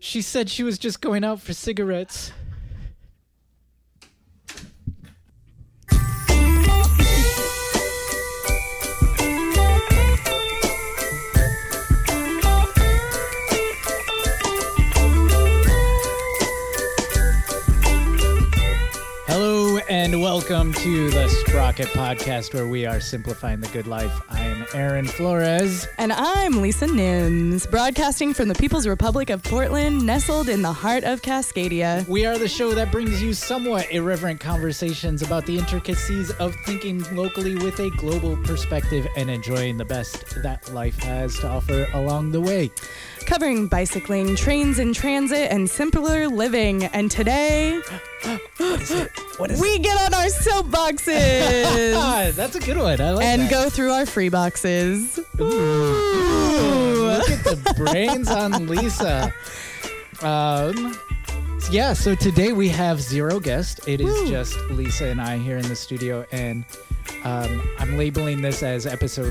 She said she was just going out for cigarettes. Hello and welcome to the Sprocket Podcast, where we are simplifying the good life. I am Aaron Flores. And I'm Lisa Nims, broadcasting from the People's Republic of Portland, nestled in the heart of Cascadia. We are the show that brings you somewhat irreverent conversations about the intricacies of thinking locally with a global perspective and enjoying the best that life has to offer along the way. Covering bicycling, trains in transit, and simpler living. And today... What is we get on our soapboxes. That's a good one. I like and that. go through our free boxes. Ooh. Look at the brains on Lisa. Yeah, so today we have zero guests. It is just Lisa and I here in the studio, and I'm labeling this as episode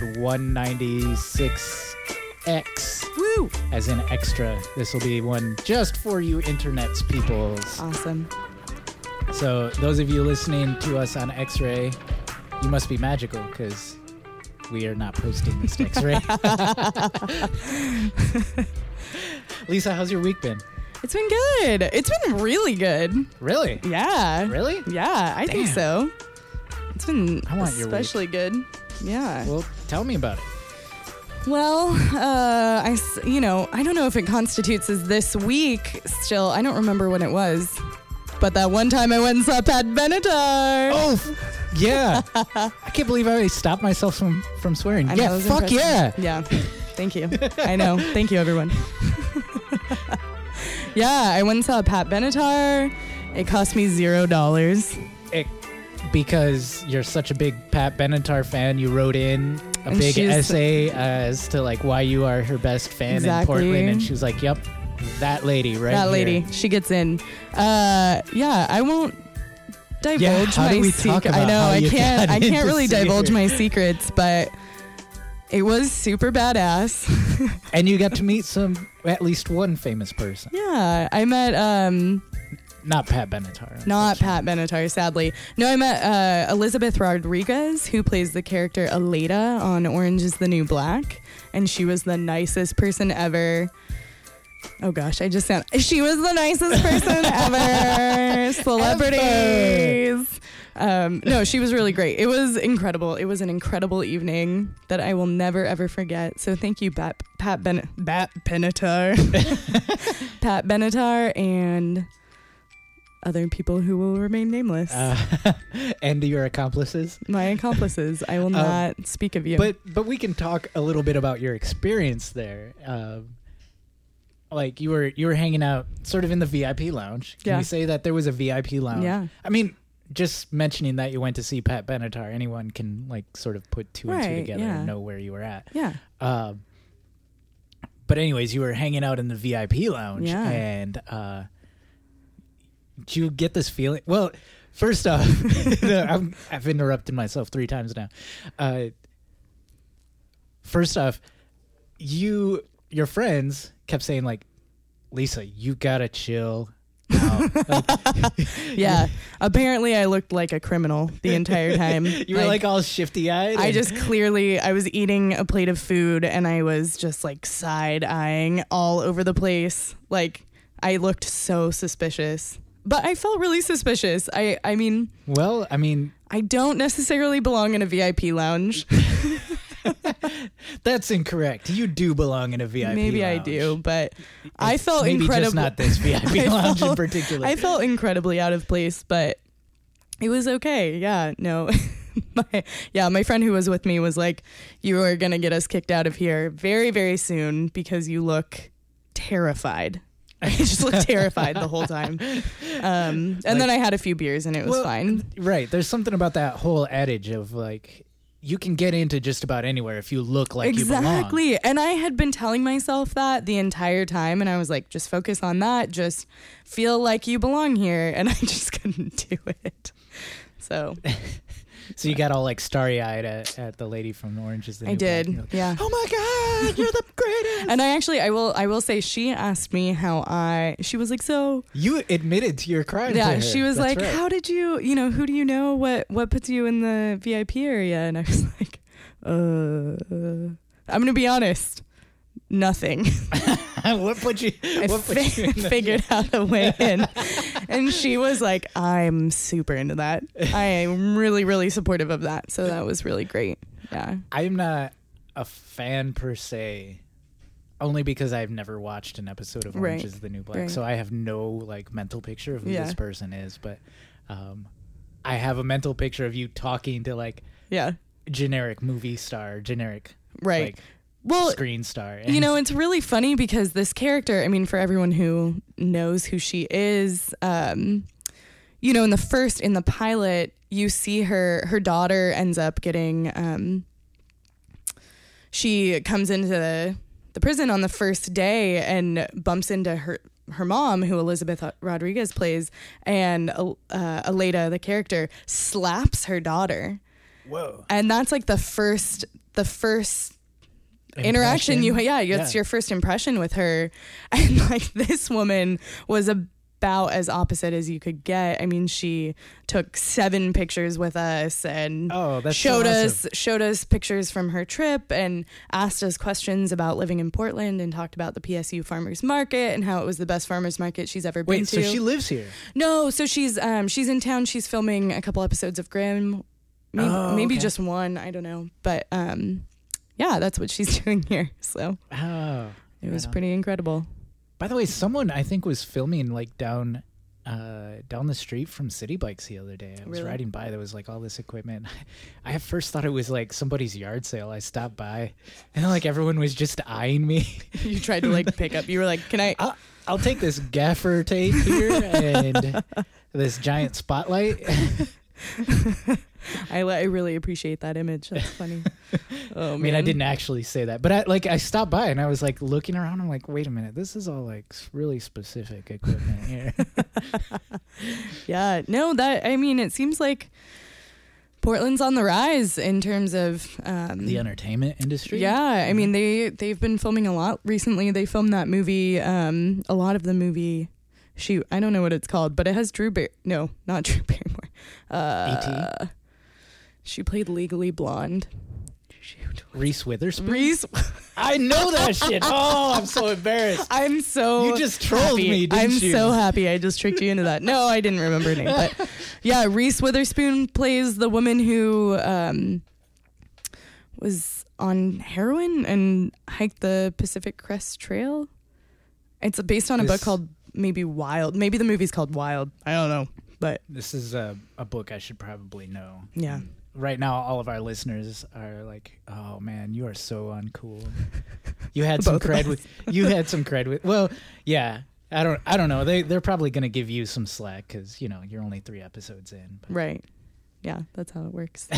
196X. Woo! As in extra. This will be one just for you internet's peoples. Awesome. So those of you listening to us on X-Ray, you must be magical because we are not posting this to X-Ray. Lisa, how's your week been? It's been good. It's been really good. Really? Yeah. Really? Yeah, I think so. It's been I want your especially good. Yeah. Well, tell me about it. Well, I don't know if it constitutes as this week still. I don't remember when it was. But that one time I went and saw Pat Benatar. Oh, yeah. I can't believe I stopped myself from swearing. Yeah, fuck yeah. Yeah. Thank you. I know. Thank you, everyone. Yeah, I went and saw Pat Benatar. It cost me $0. Because you're such a big Pat Benatar fan, you wrote in a And big she's- essay as to like why you are her best fan Exactly. in Portland, and she was like, "Yep, that lady right That here." lady, she gets in. Yeah, I won't divulge how do my we talk secret. I about know how I you can't. got I can't into really divulge theater? my secrets, but it was super badass. And you got to meet at least one famous person. Yeah, I met Not Pat Benatar. not Pat Benatar, sadly. No, I met Elizabeth Rodriguez, who plays the character Aleda on Orange is the New Black, and she was the nicest person ever. Oh gosh, she was the nicest person ever. Celebrities. No, she was really great. It was incredible. It was an incredible evening that I will never ever forget. So thank you, Pat Benatar. Pat Benatar and other people who will remain nameless. And your accomplices. My accomplices. I will not speak of you. But we can talk a little bit about your experience there. Like you were hanging out sort of in the VIP lounge. Can Yeah. we say that there was a VIP lounge? Yeah. I mean, just mentioning that you went to see Pat Benatar, anyone can like sort of put two and two Right, together yeah. and know where you were at. Yeah. But anyways, you were hanging out in the VIP lounge, Yeah. and do you get this feeling? Well, first off, I've interrupted myself 3 times now. First off, your friends kept saying like, "Lisa, you gotta chill." Yeah. Apparently I looked like a criminal the entire time. You were like all shifty-eyed. I was eating a plate of food and I was just like side-eyeing all over the place. Like I looked so suspicious. But I felt really suspicious. I mean, I don't necessarily belong in a VIP lounge. That's incorrect. You do belong in a VIP Maybe lounge. I do, but I felt maybe incredible. just not this VIP lounge in particular. I felt incredibly out of place, but it was okay. Yeah, no. My friend who was with me was like, "You are going to get us kicked out of here very, very soon because you look terrified." I just looked terrified the whole time. And then I had a few beers and it was fine. Right. There's something about that whole adage of like, you can get into just about anywhere if you look like you belong. Exactly. And I had been telling myself that the entire time. And I was like, just focus on that. Just feel like you belong here. And I just couldn't do it. So So you got all like starry-eyed at the lady from Orange is the New I did, Black. You're like, yeah. Oh my God, you're the greatest. And I will say, she asked me she was like, so. You admitted to your crime. Yeah, to her. she was That's like, right. how did you who do you know? What puts you in the VIP area? And I was like, I'm going to be honest. Nothing. What put you? What put you in the- Figured out a way in. And she was like, I'm super into that. I am really, really supportive of that. So that was really great. Yeah. I'm not a fan per se, only because I've never watched an episode of Orange is the New Black. Right. So I have no like mental picture of who Yeah. this person is. But I have a mental picture of you talking to like Yeah. generic movie star, generic Right. like Well, screen star. you know, it's really funny because this character, I mean, for everyone who knows who she is, you know, in the pilot, you see her daughter ends up getting, she comes into the prison on the first day and bumps into her mom, who Elizabeth Rodriguez plays, and Aleda, the character, slaps her daughter. Whoa. And that's like the first interaction it's your first impression with her. And like, this woman was about as opposite as you could get. I mean, she took 7 pictures with us and showed us pictures from her trip and asked us questions about living in Portland and talked about the PSU farmers market and how it was the best farmers market she's ever been to. So she lives here? No, so she's in town. She's filming a couple episodes of Grimm. Maybe just one, I don't know. But yeah, that's what she's doing here. So it was pretty incredible. By the way, someone I think was filming like down the street from City Bikes the other day. I was riding by. There was like all this equipment. I at first thought it was like somebody's yard sale. I stopped by, and like everyone was just eyeing me. You tried to like pick up. You were like, "Can I?" I'll take this gaffer tape here and this giant spotlight. I really appreciate that image. That's funny. Oh, I mean, I didn't actually say that, but I stopped by and I was like looking around. I'm like, wait a minute, this is all like really specific equipment here. Yeah, no, it seems like Portland's on the rise in terms of the entertainment industry. Yeah, I mean they've been filming a lot recently. They filmed that movie, a lot of the movie. Shoot, I don't know what it's called, but it has no, not Drew Barrymore. E.T. She played Legally Blonde. Shoot. Reese Witherspoon. I know that shit. Oh, I'm so embarrassed. I'm so You just trolled happy. me, didn't you? I'm so happy I just tricked you into that. No, I didn't remember her name. But yeah, Reese Witherspoon plays the woman who was on heroin and hiked the Pacific Crest Trail. It's based on a book called maybe Wild. Maybe the movie's called Wild. I don't know. But this is a book I should probably know. Yeah. Right now, all of our listeners are like, "Oh man, you are so uncool." You had some cred with. Well, yeah. I don't know. They're probably gonna give you some slack because you're only 3 episodes in. But. Right. Yeah, that's how it works.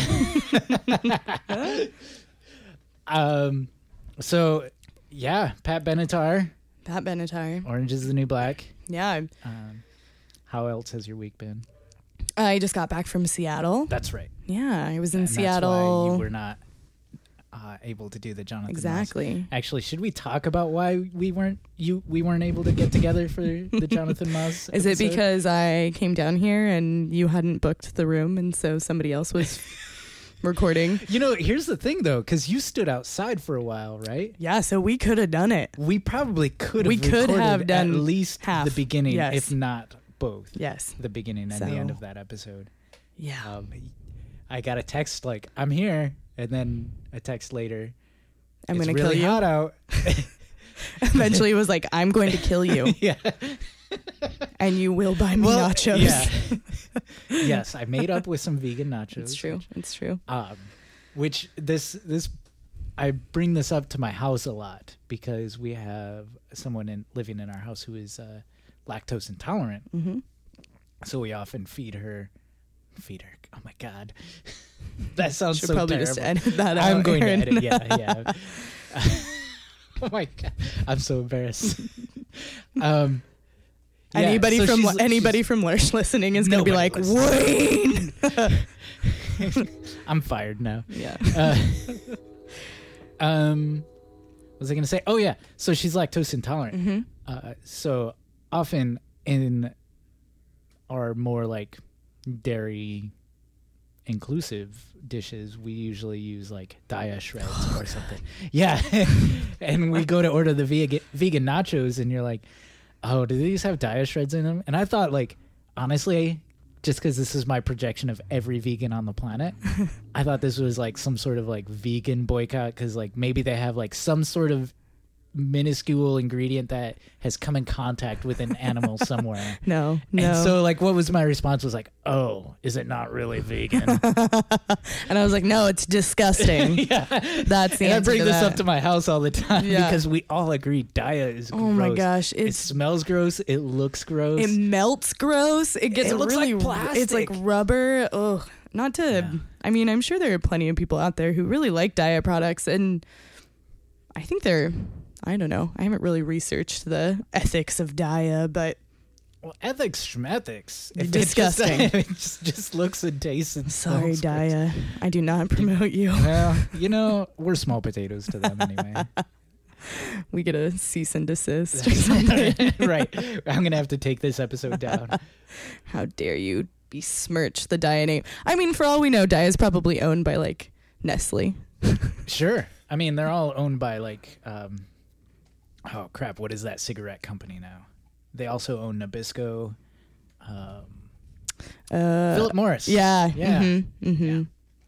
So, yeah, Pat Benatar. Orange is the New Black. Yeah. How else has your week been? I just got back from Seattle. That's right. Yeah, I was in and Seattle. That's why you were not able to do the Jonathan exactly. Moss. Actually, should we talk about why we weren't able to get together for the Jonathan Moss? Is episode? it because I came down here and you hadn't booked the room, and so somebody else was recording? Here's the thing though, because you stood outside for a while, right? Yeah, so we could have done it. We probably could have. We could have done at least half. The beginning, yes. if not both. Yes, the beginning and the end of that episode. Yeah. I got a text like, "I'm here," and then a text later, I'm going to kill you. It's really hot out. Eventually it was like, "I'm going to kill you." Yeah. And you will buy me nachos. Yeah. Yes, I made up with some vegan nachos. It's true. Which I bring this up to my house a lot because we have someone living in our house who is lactose intolerant. Mm-hmm. So we often feed her. Oh my God, that sounds Should so probably terrible. just edit that out. I'm going Aaron. to edit. Yeah. Oh my God, I'm so embarrassed. Anybody from Lurch listening is going to be like, Wayne. I'm fired now. Yeah. What was I going to say? Oh, yeah. So she's lactose intolerant. Mm-hmm. So often in our more like dairy inclusive dishes, we usually use like Daiya shreds or something. Yeah. And we go to order the vegan nachos and you're like, oh, do these have Daiya shreds in them? And I thought, like, honestly, just because this is my projection of every vegan on the planet, I thought this was like some sort of like vegan boycott because like maybe they have like some sort of minuscule ingredient that has come in contact with an animal somewhere. No. And so like what was my response was like, oh, is it not really vegan? And I was like, no, it's disgusting. Yeah. That's the and answer I bring to this that. up to my house all the time Yeah. because we all agree Daiya is gross. Oh my gosh, it smells gross. It looks gross. it melts gross. It gets It looks really like plastic. It's like rubber. Ugh. Not to. Yeah. I mean, I'm sure there are plenty of people out there who really like Daiya products, and I think they're. I don't know. I haven't really researched the ethics of Daiya, but Well, ethics schmethics. If disgusting. It just looks and tastes and sorry, smells gross. Daiya. I do not promote you. Well, you know, we're small potatoes to them anyway. We get a cease and desist or something. Right. I'm going to have to take this episode down. How dare you besmirch the Daiya name? I mean, for all we know, Daiya is probably owned by like Nestle. Sure. I mean, they're all owned by like, oh crap, what is that cigarette company now? They also own Nabisco. Philip Morris. Yeah. Yeah. Mm-hmm.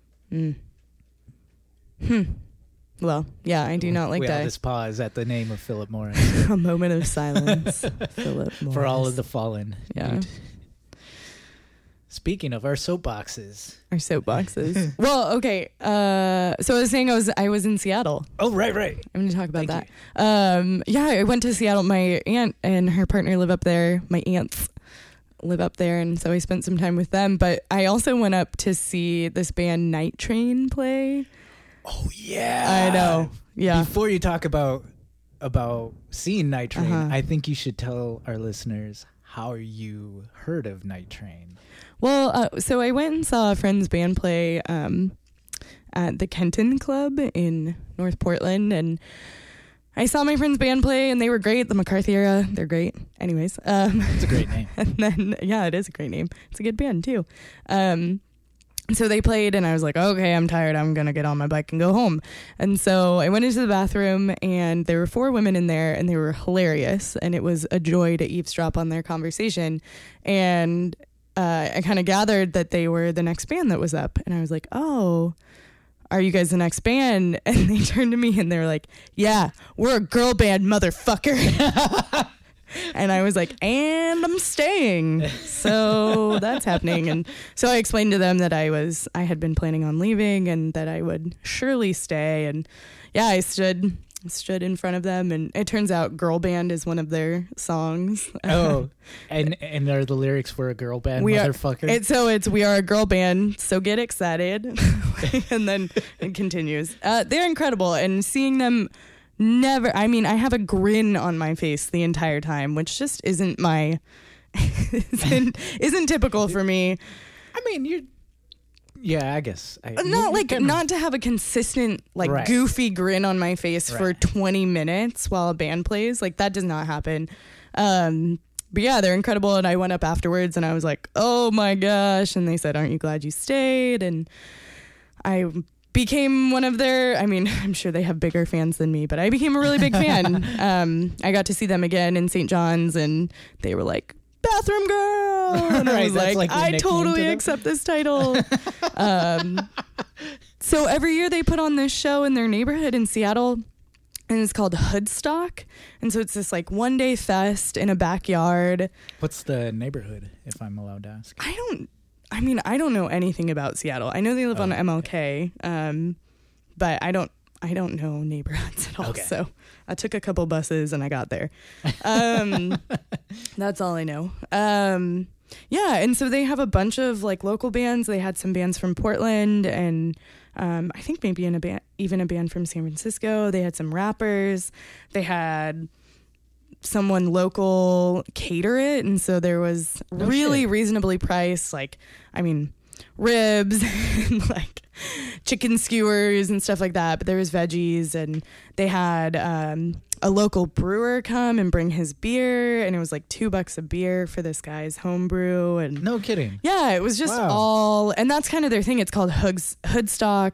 Mm. Well, yeah, I do not like we have Daiya. this pause at the name of Philip Morris A moment of silence. Philip Morris. for all of the fallen. Yeah. Dude. Speaking of our soapboxes. Our soapboxes. Well, okay. So I was saying I was in Seattle. Oh, right. I'm going to talk about Thank that. Yeah, I went to Seattle. My aunt and her partner live up there. My aunts live up there, and so I spent some time with them. But I also went up to see this band Night Train play. Oh, yeah. I know. Yeah. Before you talk about seeing Night Train, Uh-huh. I think you should tell our listeners how you heard of Night Train. Well, so I went and saw a friend's band play at the Kenton Club in North Portland, and I saw my friend's band play, and they were great. The McCarthy Era, they're great. Anyways, It's a great name. and then yeah, it is a great name. It's a good band too. So they played, and I was like, okay, I'm tired. I'm gonna get on my bike and go home. And so I went into the bathroom, and there were 4 women in there, and they were hilarious, and it was a joy to eavesdrop on their conversation. And I kind of gathered that they were the next band that was up, and I was like, oh, are you guys the next band? And they turned to me and they were like, yeah, we're a girl band, motherfucker. And I was like, and I'm staying. So that's happening. And so I explained to them that I had been planning on leaving and that I would surely stay. And yeah, I stood in front of them, and it turns out Girl Band is one of their songs. Oh, and are the lyrics for a girl band, motherfucker? It's we are a girl band, so get excited. And then it continues. They're incredible, and seeing them I have a grin on my face the entire time, which just isn't isn't typical for me. I mean, yeah, I guess. Not to have a consistent, Right. goofy grin on my face for Right. 20 minutes while a band plays. Like, that does not happen. But yeah, they're incredible. And I went up afterwards and I was like, oh my gosh. And they said, aren't you glad you stayed? And I became one of their, I'm sure they have bigger fans than me, but I became a really big fan. I got to see them again in St. John's, and they were like, Bathroom Girl. And I Right, was that's like, like your I nickname totally to them? accept this title. So every year they put on this show in their neighborhood in Seattle, and it's called Hoodstock. And so it's this 1-day fest in a backyard. What's the neighborhood, if I'm allowed to ask? I don't know anything about Seattle. I know they live on MLK, but I don't know neighborhoods at all. Okay. So I took a couple buses and I got there. That's all I know. Yeah, and so they have a bunch of local bands. They had some bands from Portland, and I think maybe even a band from San Francisco. They had some rappers. They had someone local cater it, and so there was really reasonably priced. ribs and like chicken skewers and stuff like that. But there was veggies, and they had a local brewer come and bring his beer, and it was like $2 a beer for this guy's home brew. And no kidding. Yeah, it was just all, and that's kind of their thing. It's called Hoodstock,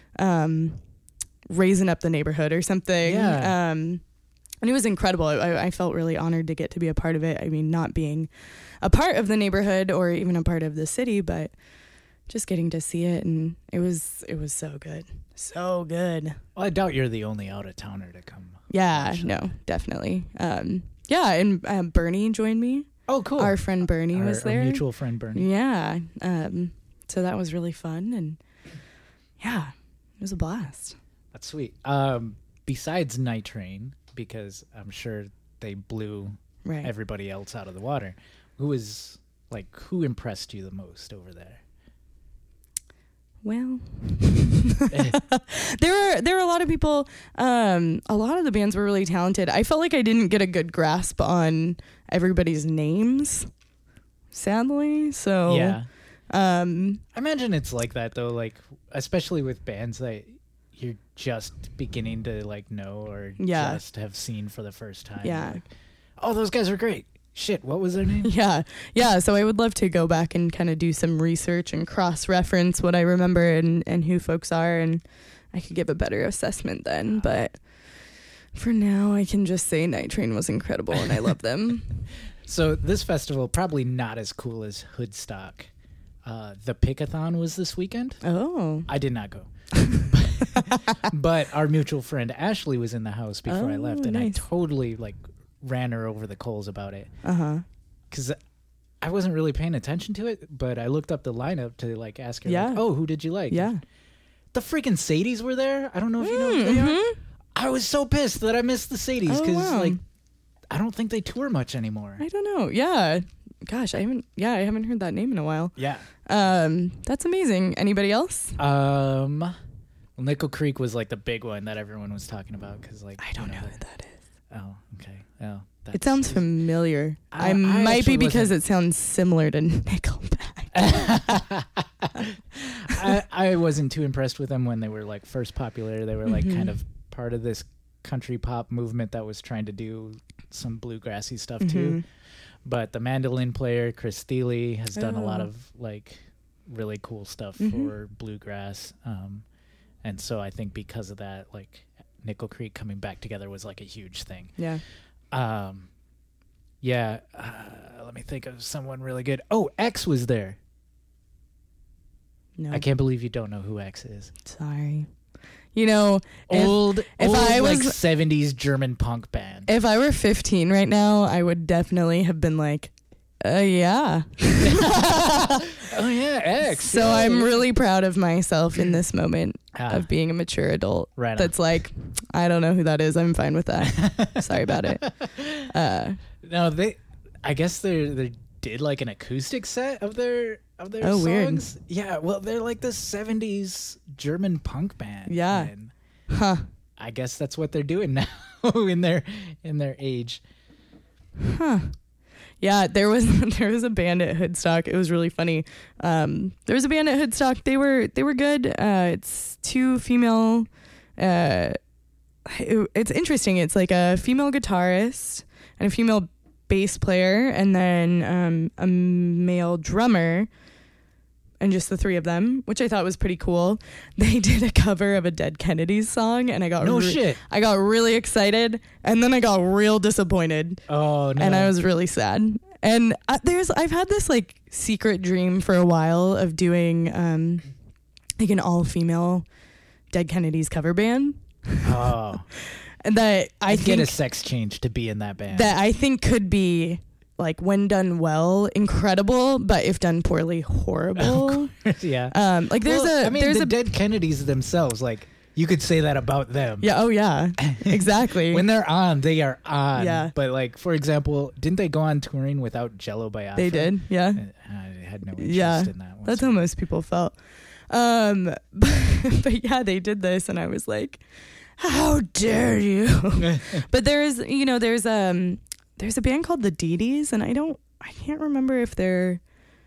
raising up the neighborhood or something. Yeah. And it was incredible. I felt really honored to get to be a part of it. I mean, not being a part of the neighborhood or even a part of the city, but just getting to see it, and it was so good. So good. Well, I doubt you're the only out-of-towner to come. Yeah, no, definitely. And Bernie joined me. Oh, cool. Our friend Bernie was there. Our mutual friend Bernie. Yeah. So that was really fun, and yeah, it was a blast. That's sweet. Besides Night Train, because I'm sure they blew everybody else out of the water, who impressed you the most over there? Well, there were a lot of people. A lot of the bands were really talented. I felt like I didn't get a good grasp on everybody's names, sadly. So yeah, I imagine it's like that though. Like especially with bands that you're just beginning to like know or just have seen for the first time. Yeah. Like, oh, those guys are great. Shit, what was their name? Yeah. So I would love to go back and kind of do some research and cross-reference what I remember and who folks are, and I could give a better assessment then. But for now, I can just say Night Train was incredible, and I love them. So this festival, probably not as cool as Hoodstock. The Pickathon was this weekend. Oh. I did not go. But our mutual friend Ashley was in the house before I left, and nice. I totally like ran her over the coals about it. Because I wasn't really paying attention to it, but I looked up the lineup to like ask her, like, oh, who did you like? Yeah. The freaking Sadies were there. I don't know if you know who they are. I was so pissed that I missed the Sadies because like I don't think they tour much anymore. I don't know. Yeah. Gosh, I haven't heard that name in a while. Yeah. That's amazing. Anybody else? Nickel Creek was like the big one that everyone was talking about because like I don't know who that is. Oh, okay. Oh, it sounds familiar. I might be because it sounds similar to Nickelback. I wasn't too impressed with them when they were like first popular. They were like kind of part of this country pop movement that was trying to do some bluegrassy stuff too. But the mandolin player Chris Thiele has done a lot of like really cool stuff for bluegrass. And so I think because of that, like Nickel Creek coming back together was like a huge thing. Yeah. Let me think of someone really good. Oh, X was there. No. I can't believe you don't know who X is. Sorry. You know, if I was like 70s German punk band. If I were 15 right now, I would definitely have been like, yeah. Oh yeah, X. So I'm really proud of myself in this moment of being a mature adult. Right. That's like, I don't know who that is. I'm fine with that. Sorry about it. No, I guess they did like an acoustic set of their songs. Weird. Yeah, well, they're like the 70s German punk band. Yeah. I guess that's what they're doing now in their age. Huh. Yeah, there was a band at Hoodstock. It was really funny. There was a band at Hoodstock. They were good. It's two female. It's interesting. It's like a female guitarist and a female bass player, and then a male drummer, and just the three of them, which I thought was pretty cool. They did a cover of a Dead Kennedys song, and I got I got really excited, and then I got real disappointed. Oh no! And I was really sad. And I've had this like secret dream for a while of doing like an all-female Dead Kennedys cover band. Oh. And that I get a sex change to be in that band. That I think could be, like, when done well, incredible, but if done poorly, horrible. Yeah. Like there's the Dead Kennedys themselves, like you could say that about them. Yeah. Oh yeah. Exactly. When they're on, they are on. Yeah. But like, for example, didn't they go on touring without Jello Biafra? They did. Yeah. I had no interest in that one. That's how most people felt. But yeah, they did this, and I was like, how dare you? But there's a band called the Dee Dees, and I can't remember if they're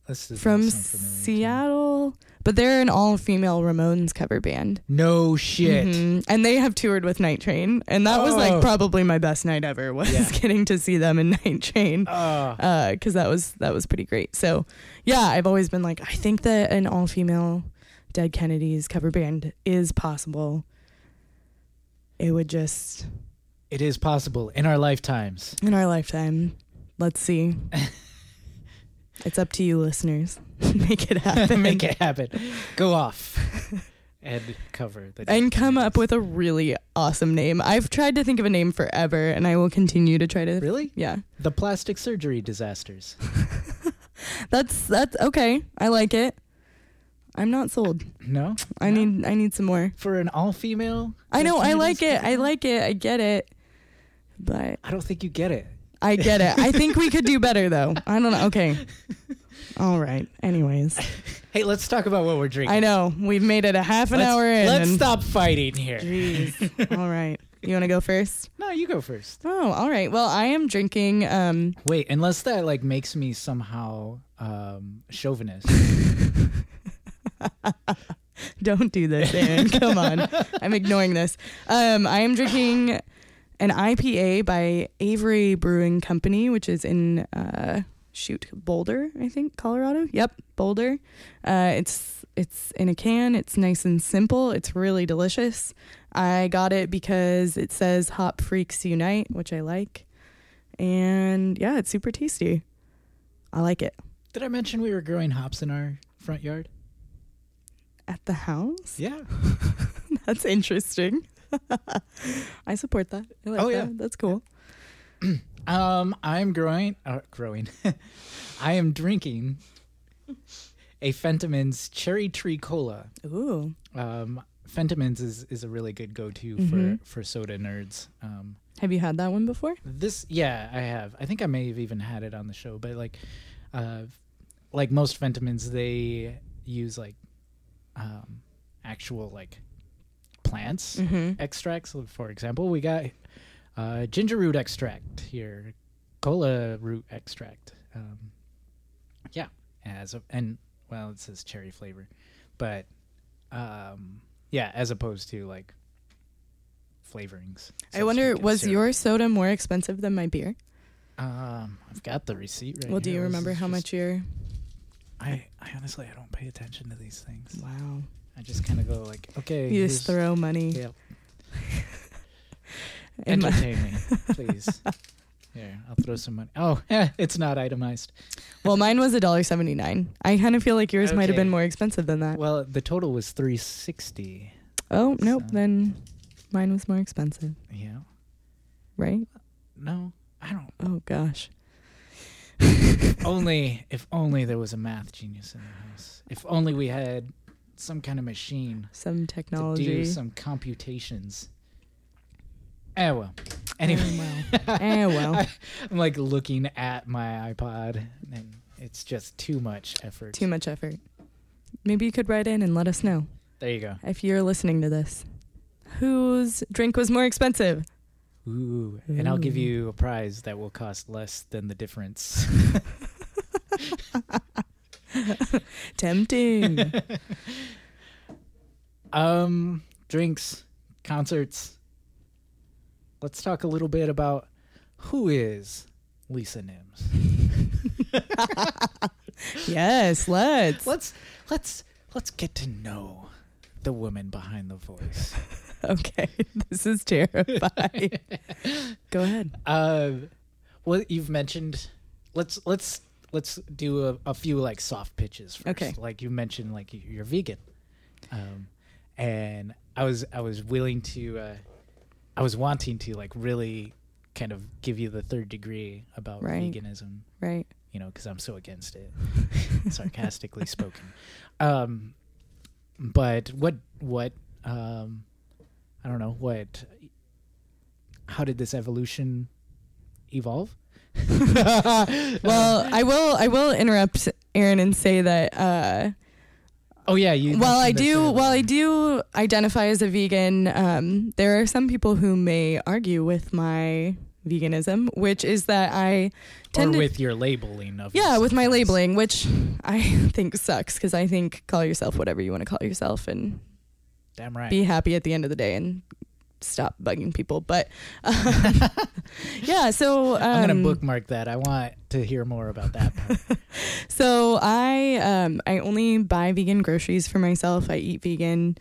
This does from not sound familiar to me. Seattle, but they're an all-female Ramones cover band. No shit. And they have toured with Night Train, and that was like probably my best night ever was getting to see them in Night Train, because that was pretty great. So yeah, I've always been like, I think that an all-female Dead Kennedys cover band is possible. It is possible in our lifetimes. In our lifetime. Let's see. It's up to you, listeners. Make it happen. Make it happen. Go off and cover the and come up with a really awesome name. I've tried to think of a name forever, and I will continue to try to. Really? Yeah. The Plastic Surgery Disasters. That's okay. I like it. I'm not sold. No? I need some more. For an all-female? I know. I like it. I like it. I get it. But I don't think you get it. I get it. I think we could do better, though. I don't know. Okay. All right. Anyways. Hey, let's talk about what we're drinking. I know. We've made it a half an hour in. Let's stop fighting here. Jeez. All right. You want to go first? No, you go first. Oh, all right. Well, I am drinking... Wait, unless that like makes me somehow chauvinist. Don't do this, Aaron. Come on. I'm ignoring this. I am drinking an IPA by Avery Brewing Company, which is in Boulder, I think, Colorado. Yep, Boulder. It's in a can. It's nice and simple. It's really delicious. I got it because it says Hop Freaks Unite, which I like. And yeah, it's super tasty. I like it. Did I mention we were growing hops in our front yard? At the house? Yeah. That's interesting. I support that. I like that. That's cool. I'm growing. I am drinking a Fentimans Cherry Tree Cola. Ooh. Fentimans is a really good go-to for soda nerds. Have you had that one before? Yeah, I have. I think I may have even had it on the show, but like most Fentimans, they use like actual like plants extracts. So for example, we got ginger root extract here, cola root extract. It says cherry flavor, but as opposed to like flavorings. I wonder, was your soda more expensive than my beer? I've got the receipt right here. Well, do you remember how much your... I honestly, I don't pay attention to these things. Wow. I just kind of go like, okay. You just throw money. Yep. Entertain me, please. Here, I'll throw some money. Oh, it's not itemized. Well, mine was $1.79. I kind of feel like yours might have been more expensive than that. Well, the total was $3.60. Oh, nope. Then mine was more expensive. Yeah. Right? No, I don't. Oh, gosh. If only there was a math genius in the house. If only we had some kind of machine. Some technology. To do some computations. Well. Anyway. Well. I'm like looking at my iPod and it's just too much effort. Too much effort. Maybe you could write in and let us know. There you go. If you're listening to this. Whose drink was more expensive? Ooh. And I'll give you a prize that will cost less than the difference. Tempting. Drinks, concerts. Let's talk a little bit about who is Lisa Nims. Yes, let's get to know the woman behind the voice. Okay, this is terrifying. Go ahead. Well, you've mentioned. Let's do a few like soft pitches first. Okay. Like you mentioned, like you're vegan, and I was willing to. I was wanting to like really kind of give you the third degree about veganism, right? You know, because I'm so against it, sarcastically spoken. But what I don't know what. How did this evolution evolve? Well, I will interrupt Aaron and say that. Oh yeah, you. While I do identify as a vegan, there are some people who may argue with my veganism, which is that I tend with your labeling of with my labeling, which I think sucks because I think call yourself whatever you want to call yourself and damn right, be happy at the end of the day and stop bugging people. But so I'm gonna bookmark that. I want to hear more about that part. So I only buy vegan groceries for myself. I eat vegan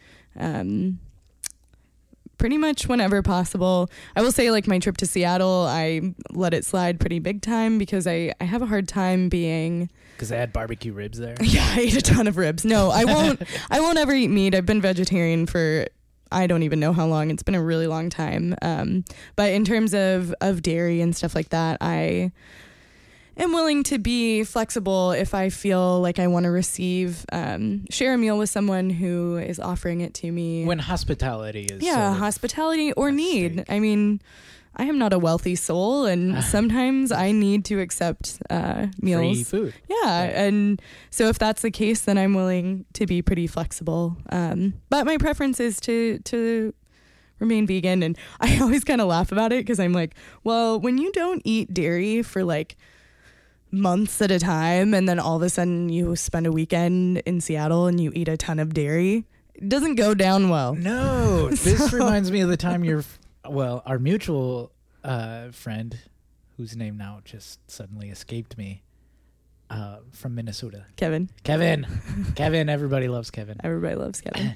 pretty much whenever possible. I will say, like, my trip to Seattle, I let it slide pretty big time because I have a hard time being... Because they had barbecue ribs there? Yeah, I ate a ton of ribs. No, I won't ever eat meat. I've been vegetarian for... I don't even know how long. It's been a really long time. But in terms of dairy and stuff like that, I am willing to be flexible if I feel like I want to share a meal with someone who is offering it to me. When hospitality is hospitality or need. Stake. I mean, I am not a wealthy soul, and sometimes I need to accept meals. Free food. Yeah, and so if that's the case, then I'm willing to be pretty flexible. But my preference is to remain vegan, and I always kind of laugh about it because I'm like, well, when you don't eat dairy for like months at a time, and then all of a sudden you spend a weekend in Seattle and you eat a ton of dairy, it doesn't go down well. No, this reminds me of the time our mutual friend, whose name now just suddenly escaped me, from Minnesota. Kevin, everybody loves Kevin. Everybody loves Kevin.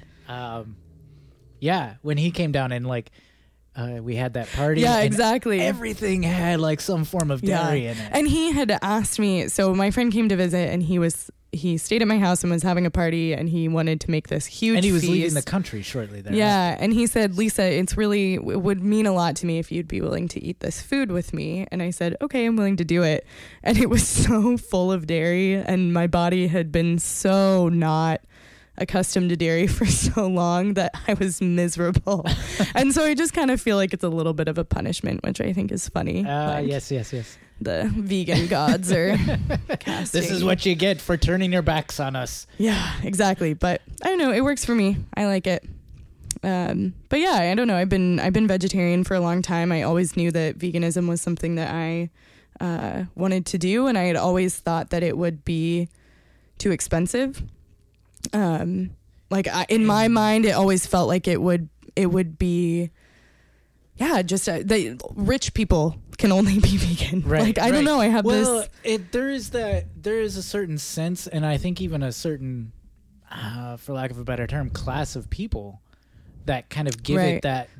When he came down and like, we had that party. Yeah, exactly. Everything had like some form of dairy in it. And he had asked me, so my friend came to visit and he stayed at my house and was having a party and he wanted to make this huge And he was feast. leaving the country shortly there. Yeah, and he said, Lisa, it would mean a lot to me if you'd be willing to eat this food with me. And I said, okay, I'm willing to do it. And it was so full of dairy and my body had been so not accustomed to dairy for so long that I was miserable. And so I just kind of feel like it's a little bit of a punishment, which I think is funny. Yes. The vegan gods are casting. This is what you get for turning your backs on us. Yeah, exactly. But I don't know. It works for me. I like it. But yeah, I don't know. I've been vegetarian for a long time. I always knew that veganism was something that I wanted to do, and I had always thought that it would be too expensive. In my mind, it always felt like it would be, just the rich people can only be vegan. Right. Like, I don't know. I have this. There is a certain sense, and I think even a certain, for lack of a better term, class of people that kind of give it that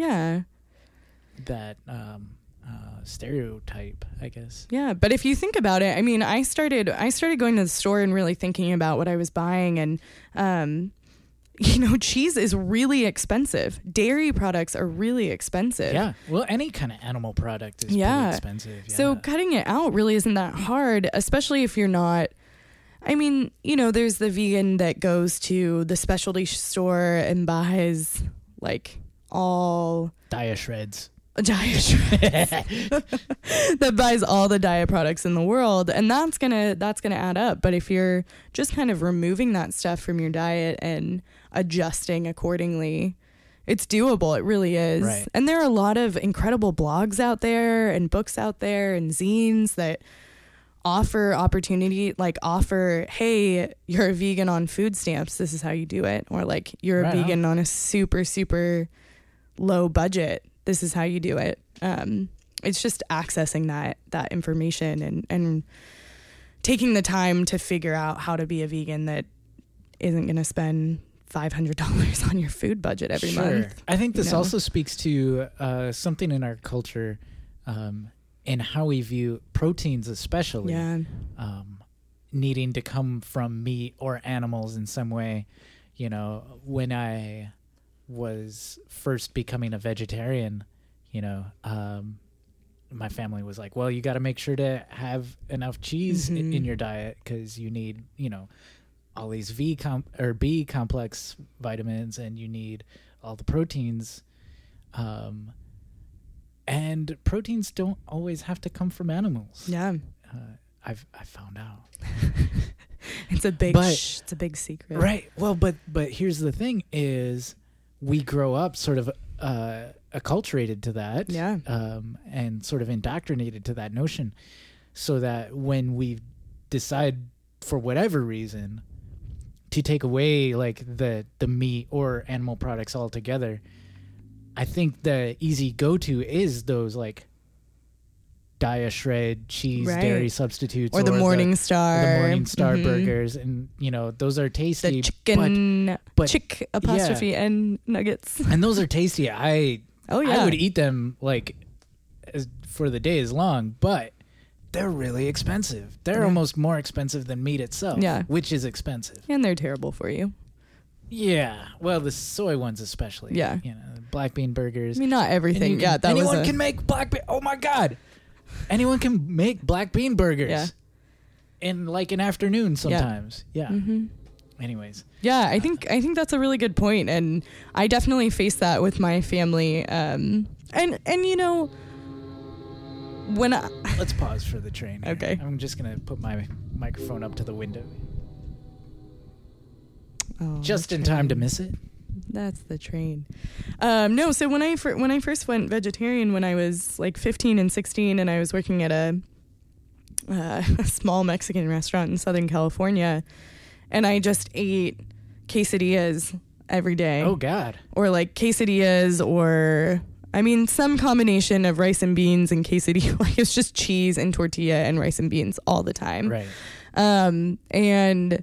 stereotype, I guess. Yeah, but if you think about it, I mean, I started going to the store and really thinking about what I was buying, and cheese is really expensive. Dairy products are really expensive. Yeah, well, any kind of animal product is pretty expensive. Yeah. So cutting it out really isn't that hard, especially if you're not. I mean, there's the vegan that goes to the specialty store and buys like all Dia Shreds. That buys all the diet products in the world, and that's gonna add up. But if you're just kind of removing that stuff from your diet and adjusting accordingly, it's doable. It really is. Right. And there are a lot of incredible blogs out there and books out there and zines that offer opportunity, like hey, you're a vegan on food stamps, this is how you do it, or like you're a vegan on a super, super low budget, this is how you do it. It's just accessing that information and taking the time to figure out how to be a vegan that isn't going to spend $500 on your food budget every month. I think this also speaks to something in our culture, and how we view proteins, especially needing to come from meat or animals in some way. When I was first becoming a vegetarian, my family was like, well, you got to make sure to have enough cheese in your diet because you need, all these B complex vitamins, and you need all the proteins. And proteins don't always have to come from animals. Yeah. I've found out. It's a big secret. Right. Well, but here's the thing is we grow up sort of acculturated to that, and sort of indoctrinated to that notion, so that when we decide for whatever reason to take away like the meat or animal products altogether, I think the easy go-to is those like Dia Shred cheese dairy substitutes, or the Morningstar burgers, and those are tasty. The chicken, but chick apostrophe and nuggets, and those are tasty. I would eat them like for the day as long, but they're really expensive. They're almost more expensive than meat itself, which is expensive, and they're terrible for you. Yeah, well, the soy ones especially. Yeah, black bean burgers. I mean, not everything. Anyone can make black bean. Oh my god. Anyone can make black bean burgers in like an afternoon sometimes. Yeah. Anyways. Yeah, I think that's a really good point, and I definitely face that with my family. And when let's pause for the train. Here. Okay. I'm just gonna put my microphone up to the window. Just in time to miss it. That's the train. No, so when I first went vegetarian when I was like 15 and 16, and I was working at a small Mexican restaurant in Southern California, and I just ate quesadillas every day. Oh, God. Or like quesadillas, or some combination of rice and beans and quesadilla. Like it's just cheese and tortilla and rice and beans all the time. Right. And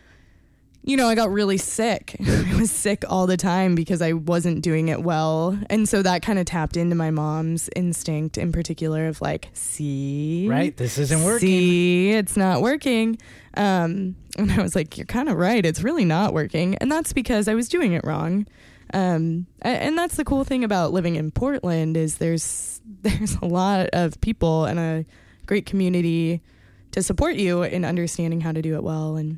I got really sick. I was sick all the time because I wasn't doing it well. And so that kind of tapped into my mom's instinct in particular of like, see? Right, this isn't working. See, it's not working. And I was like, you're kind of right. It's really not working. And that's because I was doing it wrong. And that's the cool thing about living in Portland is there's a lot of people and a great community to support you in understanding how to do it well. And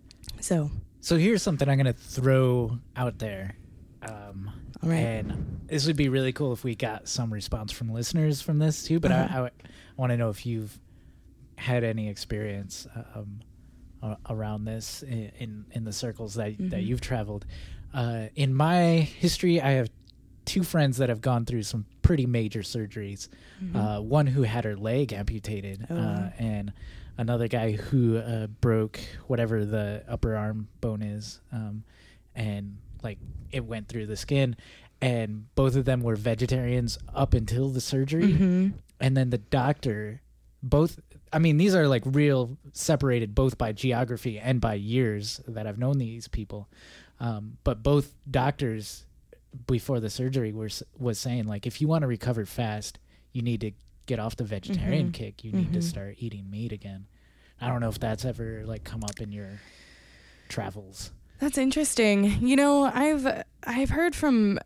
so here's something I'm going to throw out there. All right. And this would be really cool if we got some response from listeners from this too. But I want to know if you've had any experience around this in the circles that you've traveled. In my history, I have two friends that have gone through some pretty major surgeries. One who had her leg amputated, and another guy who broke whatever the upper arm bone is, and like it went through the skin, and both of them were vegetarians up until the surgery. And then the doctor, these are like real separated both by geography and by years that I've known these people. But both doctors before the surgery was saying like, if you want to recover fast, you need to get off the vegetarian kick. You need to start eating meat again. I don't know if that's ever like come up in your travels. That's interesting. I've heard from,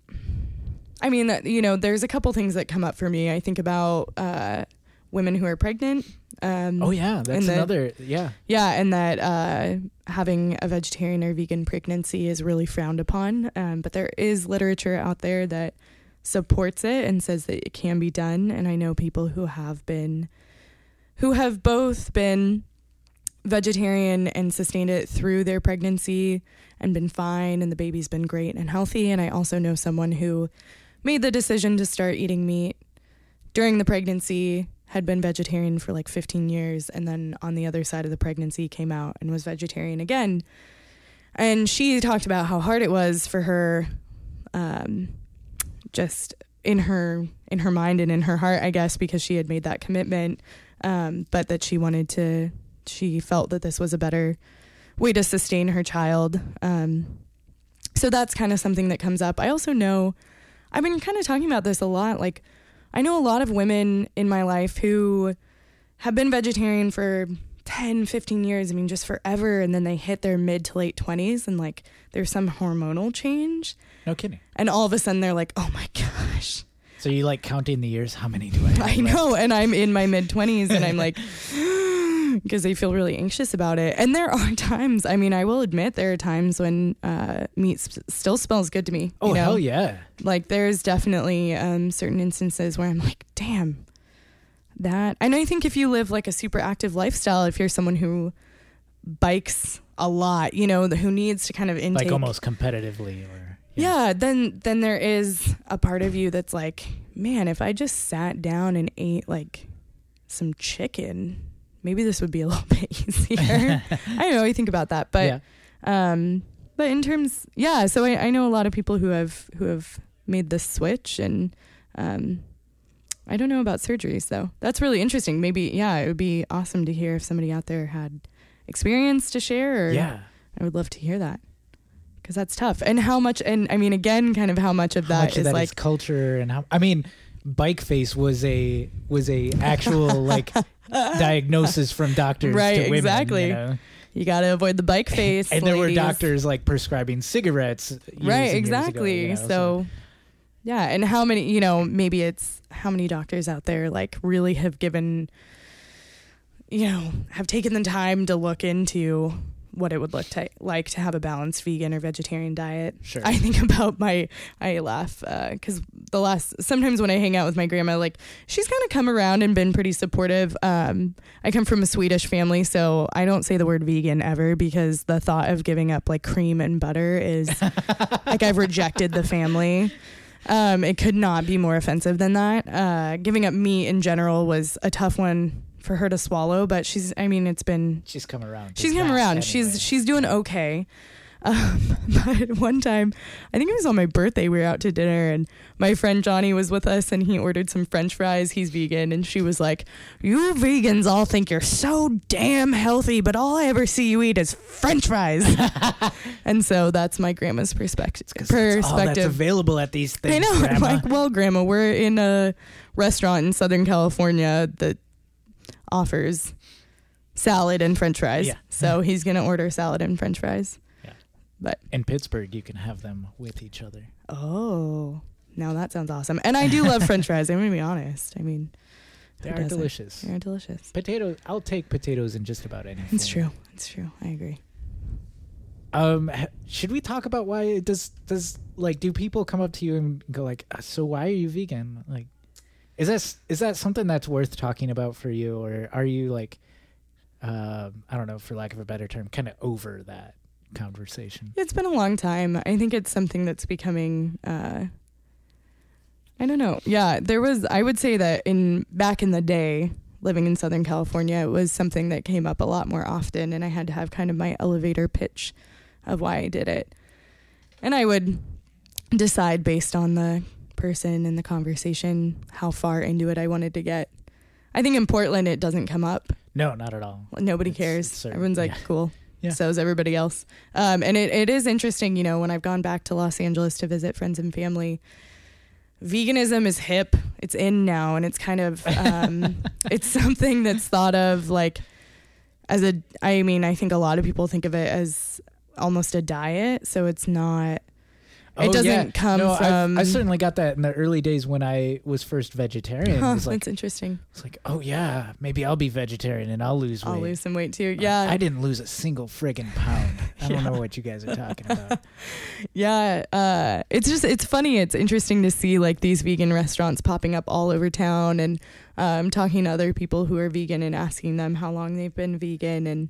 there's a couple things that come up for me. I think about women who are pregnant. That's another. Yeah, and that having a vegetarian or vegan pregnancy is really frowned upon. But there is literature out there that supports it and says that it can be done. And I know people who have both been vegetarian and sustained it through their pregnancy and been fine, and the baby's been great and healthy. And I also know someone who made the decision to start eating meat during the pregnancy, had been vegetarian for like 15 years, and then on the other side of the pregnancy came out and was vegetarian again. And she talked about how hard it was for her, just in her mind and in her heart, I guess, because she had made that commitment, but that she felt that this was a better way to sustain her child. So that's kind of something that comes up. I also know, I've been kind of talking about this a lot, like I know a lot of women in my life who have been vegetarian for 10, 15 years, just forever, and then they hit their mid to late 20s and like there's some hormonal change. No kidding. And all of a sudden they're like, oh my gosh. So you like counting the years? How many do I have? I know, and I'm in my mid 20s and I'm like, because they feel really anxious about it. And there are times, I will admit there are times when meat still smells good to me. Oh, hell yeah. Like there's definitely certain instances where I'm like, damn, that. And I think if you live like a super active lifestyle, if you're someone who bikes a lot, who needs to kind of intake. Like almost competitively or. Yeah, then there is a part of you that's like, man, if I just sat down and ate like some chicken, maybe this would be a little bit easier. I don't know, I think about that. But but in terms, so I know a lot of people who have made this switch, and I don't know about surgeries though. That's really interesting. Maybe, it would be awesome to hear if somebody out there had experience to share. I would love to hear that. Because that's tough. And how much, and I mean, again, kind of how much of that is like culture, and how, I mean, bike face was a actual like diagnosis from doctors to women. Exactly. You know? You got to avoid the bike face. And there were doctors like prescribing cigarettes. Exactly. Years ago, so and how many, maybe it's how many doctors out there like really have given, have taken the time to look into what it would look like to have a balanced vegan or vegetarian diet. Sure. I think about I laugh because sometimes when I hang out with my grandma, like she's kind of come around and been pretty supportive. I come from a Swedish family, so I don't say the word vegan ever because the thought of giving up like cream and butter is like I've rejected the family. It could not be more offensive than that. Giving up meat in general was a tough one for her to swallow, but she's come around. She's come around. Anyway. She's doing okay. But one time, I think it was on my birthday, we were out to dinner and my friend Johnny was with us and he ordered some French fries. He's vegan. And she was like, you vegans all think you're so damn healthy, but all I ever see you eat is French fries. And so that's my grandma's perspective. That's all that's available at these things, I know. Grandma. I'm like, well, Grandma, we're in a restaurant in Southern California that offers salad and French fries. Yeah. So he's going to order salad and French fries. Yeah. But in Pittsburgh, you can have them with each other. Oh, now that sounds awesome. And I do love French fries. I'm going to be honest. I mean, they are delicious. They're delicious. Potatoes. I'll take potatoes in just about anything. It's true. I agree. Should we talk about why it does like, do people come up to you and go like, so why are you vegan? Like, is that something that's worth talking about for you, or are you like, I don't know, for lack of a better term, kind of over that conversation? It's been a long time. I think it's something that's becoming, I don't know. Yeah, I would say that back in the day, living in Southern California, it was something that came up a lot more often, and I had to have kind of my elevator pitch of why I did it. And I would decide based on the person and the conversation how far into it I wanted to get. I think in Portland it doesn't come up. No, not at all. Nobody cares. Everyone's like, cool. Yeah. So is everybody else. And it is interesting, when I've gone back to Los Angeles to visit friends and family, veganism is hip. It's in now, and it's kind of it's something that's thought of like I think a lot of people think of it as almost a diet, so it's not. It doesn't come from. I certainly got that in the early days when I was first vegetarian. It was like, that's interesting. It's like, oh yeah, maybe I'll be vegetarian and I'll lose weight. I'll lose some weight too. Yeah, I didn't lose a single friggin' pound. I don't know what you guys are talking about. Yeah, it's funny. It's interesting to see like these vegan restaurants popping up all over town, and talking to other people who are vegan and asking them how long they've been vegan, and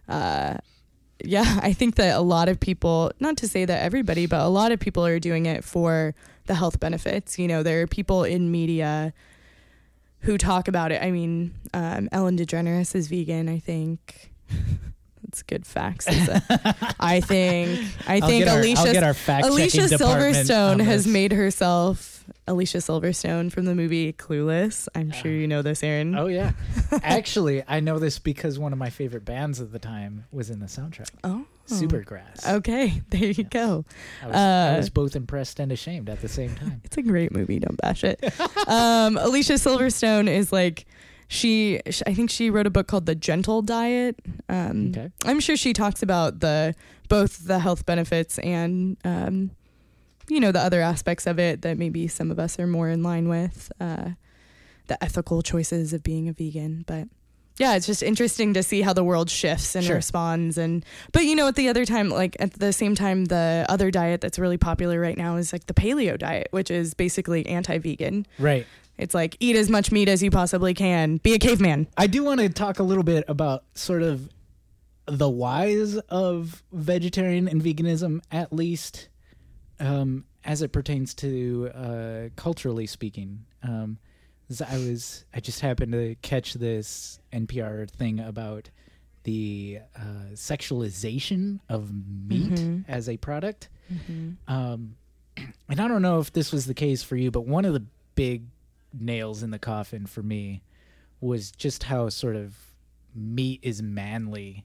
I think that a lot of people, not to say that everybody, but a lot of people are doing it for the health benefits. There are people in media who talk about it. I mean, Ellen DeGeneres is vegan, I think. That's good facts. I think Alicia Silverstone has made herself Alicia Silverstone from the movie Clueless. I'm sure you know this, Aaron. Oh yeah. Actually, I know this because one of my favorite bands at the time was in the soundtrack. Oh. Supergrass. Okay, there you go. I was both impressed and ashamed at the same time. It's a great movie. Don't bash it. Alicia Silverstone is like, I think she wrote a book called The Gentle Diet. Okay. I'm sure she talks about both the health benefits and the other aspects of it that maybe some of us are more in line with, the ethical choices of being a vegan. But yeah, it's just interesting to see how the world shifts and responds. But at the same time, the other diet that's really popular right now is like the paleo diet, which is basically anti-vegan. Right. It's like, eat as much meat as you possibly can. Be a caveman. I do want to talk a little bit about sort of the whys of vegetarian and veganism, at least. as it pertains to culturally speaking, I just happened to catch this NPR thing about the sexualization of meat as a product. And I don't know if this was the case for you, but one of the big nails in the coffin for me was just how sort of meat is manly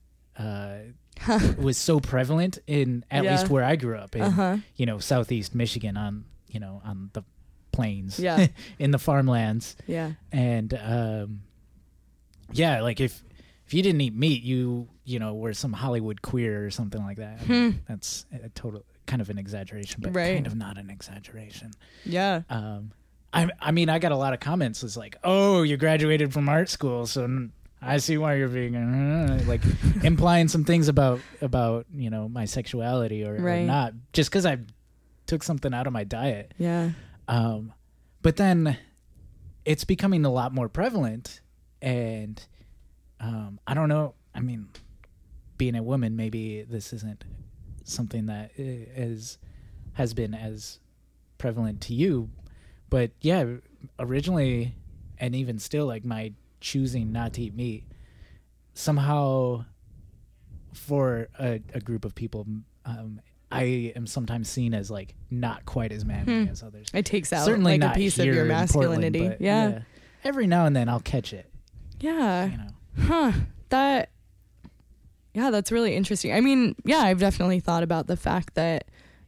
was so prevalent in at least where I grew up in southeast Michigan on the plains in the farmlands and like if you didn't eat meat you were some Hollywood queer or something like that. That's a total kind of an exaggeration, but kind of not an exaggeration. I mean I got a lot of comments. It's like, oh, you graduated from art school, so I see why you're vegan, like implying some things about my sexuality or not, just because I took something out of my diet. But then it's becoming a lot more prevalent, and I don't know. I mean, being a woman, maybe this isn't something that has been as prevalent to you, but yeah, originally and even still, like my choosing not to eat meat somehow for a group of people, I am sometimes seen as like not quite as manly as others. It takes out certainly like not a piece of your masculinity. Portland, yeah. Every now and then I'll catch it. That's really interesting. I mean, I've definitely thought about the fact that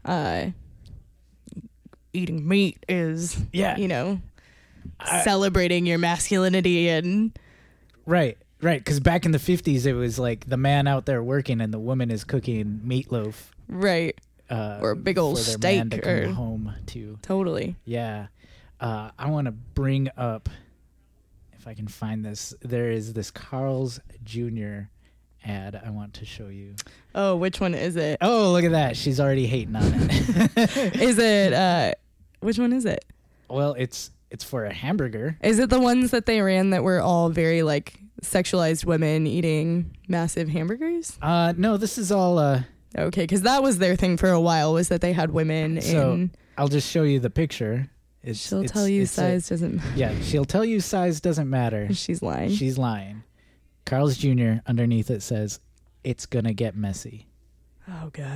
eating meat is celebrating your masculinity and right, because back in the 50s it was like the man out there working and the woman is cooking meatloaf, right, or a big old for their steak man to come home to. Totally. I want to bring up, if I can find this, there is this Carl's Jr. ad I want to show you. Oh, which one is it? Oh, look at that, she's already hating on it. Is it which one is it? Well, it's for a hamburger. Is it the ones that they ran that were all very like sexualized women eating massive hamburgers? No, this is all okay, because that was their thing for a while, was that they had women in. I'll just show you the picture. She'll tell you size doesn't matter. Yeah, she'll tell you size doesn't matter. She's lying. She's lying. Carl's Jr. underneath it says, "It's gonna get messy." Oh God.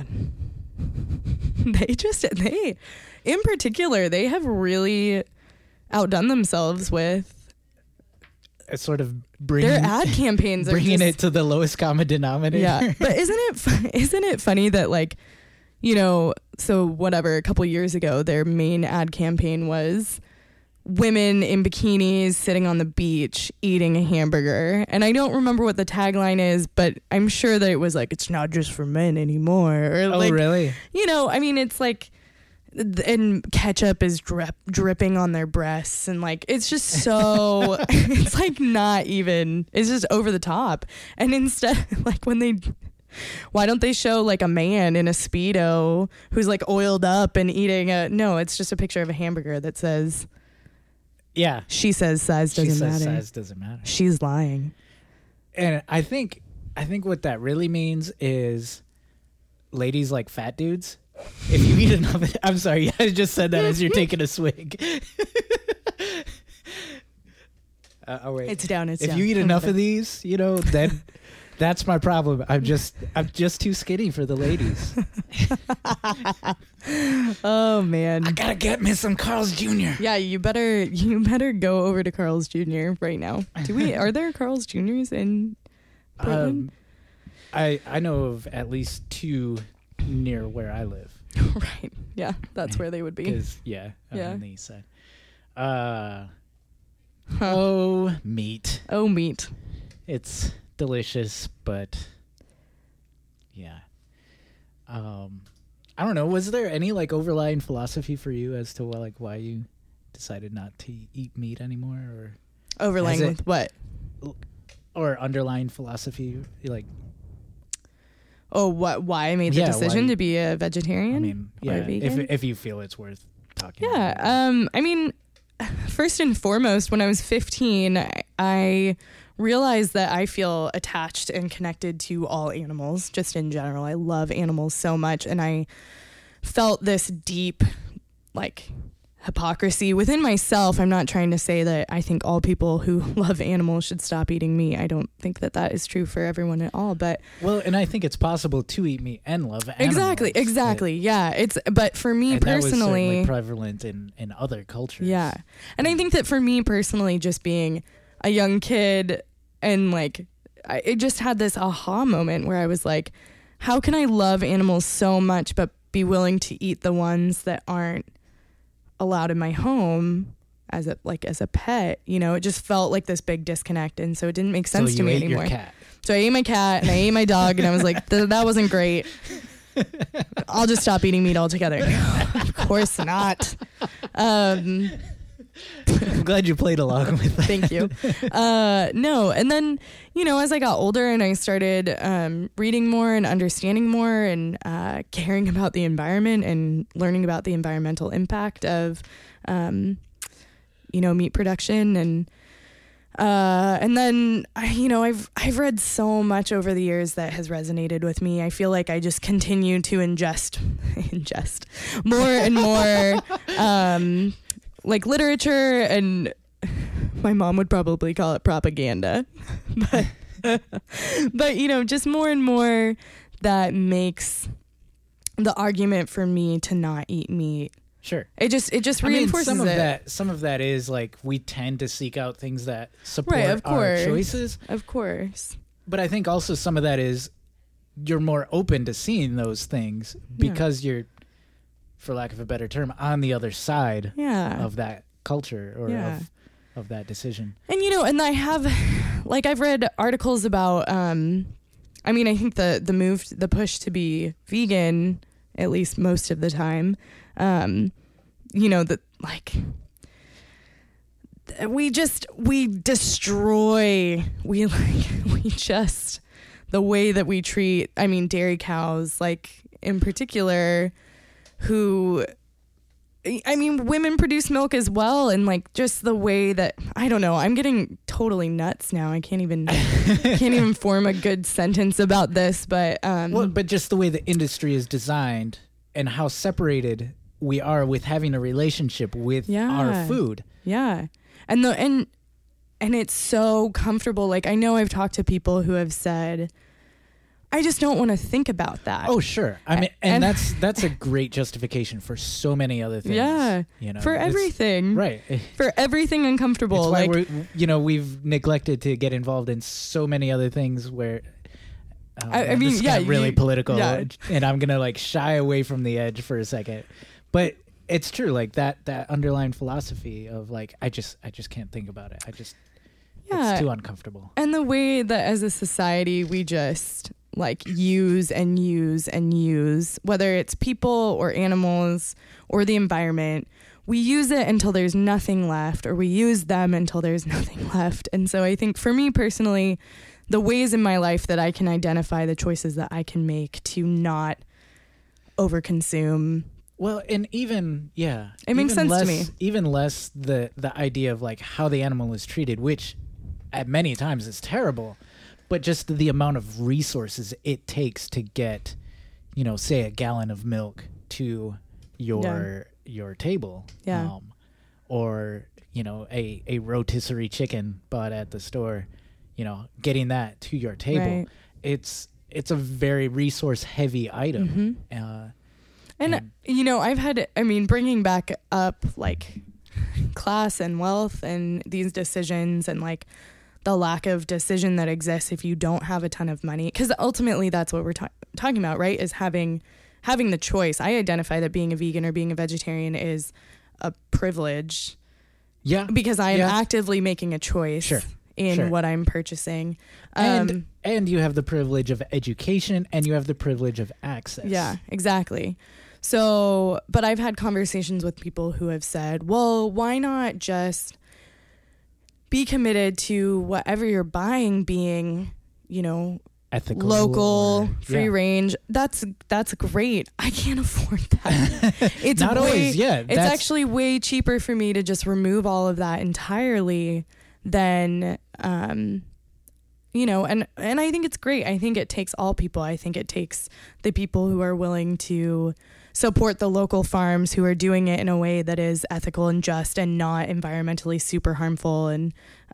They in particular, they have really outdone themselves with sort of bringing their ad campaigns, bringing it to the lowest common denominator. Yeah, but isn't it funny that like, so whatever, a couple years ago, their main ad campaign was women in bikinis sitting on the beach eating a hamburger, and I don't remember what the tagline is, but I'm sure that it was like, it's not just for men anymore. Or oh, really? I mean, it's like, and ketchup is dripping on their breasts, and like it's just so it's like not even, it's just over the top. And instead, like why don't they show like a man in a Speedo who's like oiled up and eating it's just a picture of a hamburger that says, yeah, she says size doesn't matter. Size doesn't matter. She's lying. And I think what that really means is ladies like fat dudes. If you eat enough, I'm sorry, I just said that as you're taking a swig. Oh wait, it's down. If you eat enough of these, then that's my problem. I'm just too skinny for the ladies. Oh man, I gotta get me some Carl's Jr. Yeah, you better go over to Carl's Jr. right now. Are there Carl's Jr.'s in Portland? I know of at least 2 near where I live. Right. Yeah, that's where they would be. On the east side. Oh, meat. Oh, meat. It's delicious, but yeah. I don't know. Was there any like overlying philosophy for you as to why you decided not to eat meat anymore, or overlying with what? Or underlying philosophy, like? Oh, what? Why I made the decision to be a vegetarian? I mean, or a vegan? If you feel it's worth talking. Yeah. About. I mean, first and foremost, when I was 15, I realized that I feel attached and connected to all animals, just in general. I love animals so much, and I felt this deep, like, hypocrisy within myself. I'm not trying to say that I think all people who love animals should stop eating meat. I don't think that is true for everyone at all, but well, and I think it's possible to eat meat and love animals. Exactly. Yeah. But for me and personally, that was certainly prevalent in other cultures. Yeah. And I think that for me personally, just being a young kid and like, it just had this aha moment where I was like, how can I love animals so much but be willing to eat the ones that aren't allowed in my home as a pet? You know, it just felt like this big disconnect, and so it didn't make sense to me anymore. Your cat. So I ate my cat and I ate my dog, and I was like, that wasn't great. I'll just stop eating meat altogether. Of course not. I'm glad you played along with that. Thank you. No, and then, you know, as I got older and I started reading more and understanding more and caring about the environment and learning about the environmental impact of, you know, meat production, and then I've read so much over the years that has resonated with me. I feel like I just continue to ingest more and more. Like literature, and my mom would probably call it propaganda, but you know, just more and more that makes the argument for me to not eat meat. Sure. It just reinforces Some of that is like we tend to seek out things that support right, our choices. Of course. But I think also some of that is you're more open to seeing those things because you're, for lack of a better term, on the other side of that culture or of that decision. And, you know, and I've read articles about, I think the push to be vegan, at least most of the time, you know, that like, we destroy, the way that we treat, dairy cows, like in particular, who, women produce milk as well. And like, just the way that, I don't know, I'm getting totally nuts now. I can't even form a good sentence about this, but, but just the way the industry is designed and how separated we are with having a relationship with our food. Yeah. And it's so comfortable. Like, I know I've talked to people who have said, I just don't want to think about that. Oh, sure. And that's a great justification for so many other things. Yeah. You know, for everything. Right. For everything uncomfortable. It's why we've neglected to get involved in so many other things where this is really political, and I'm going to like shy away from the edge for a second. But it's true, like that underlying philosophy of like, I just can't think about it. It's too uncomfortable. And the way that as a society we just like use and use and use, whether it's people or animals or the environment, we use it until there's nothing left, or we use them until there's nothing left. And so I think for me personally, the ways in my life that I can identify the choices that I can make to not overconsume. Well, and it makes sense to me. Even less the idea of like how the animal is treated, which at many times is terrible, but just the amount of resources it takes to get, you know, say a gallon of milk to your table, or you know a rotisserie chicken bought at the store, you know, getting that to your table. Right. It's a very resource heavy item. Mm-hmm. And, you know, bringing back up, like, class and wealth and these decisions and, like, the lack of decision that exists if you don't have a ton of money. Because ultimately that's what we're talking about, right, is having the choice. I identify that being a vegan or being a vegetarian is a privilege. Yeah. Because I am actively making a choice in what I'm purchasing. And you have the privilege of education, and you have the privilege of access. Yeah, exactly. So, but I've had conversations with people who have said, well, why not just be committed to whatever you're buying being, you know, ethical, local, free range. That's great. I can't afford that. It's not always. Yeah. It's actually way cheaper for me to just remove all of that entirely than, and I think it's great. I think it takes all people. I think it takes the people who are willing to support the local farms, who are doing it in a way that is ethical and just and not environmentally super harmful. And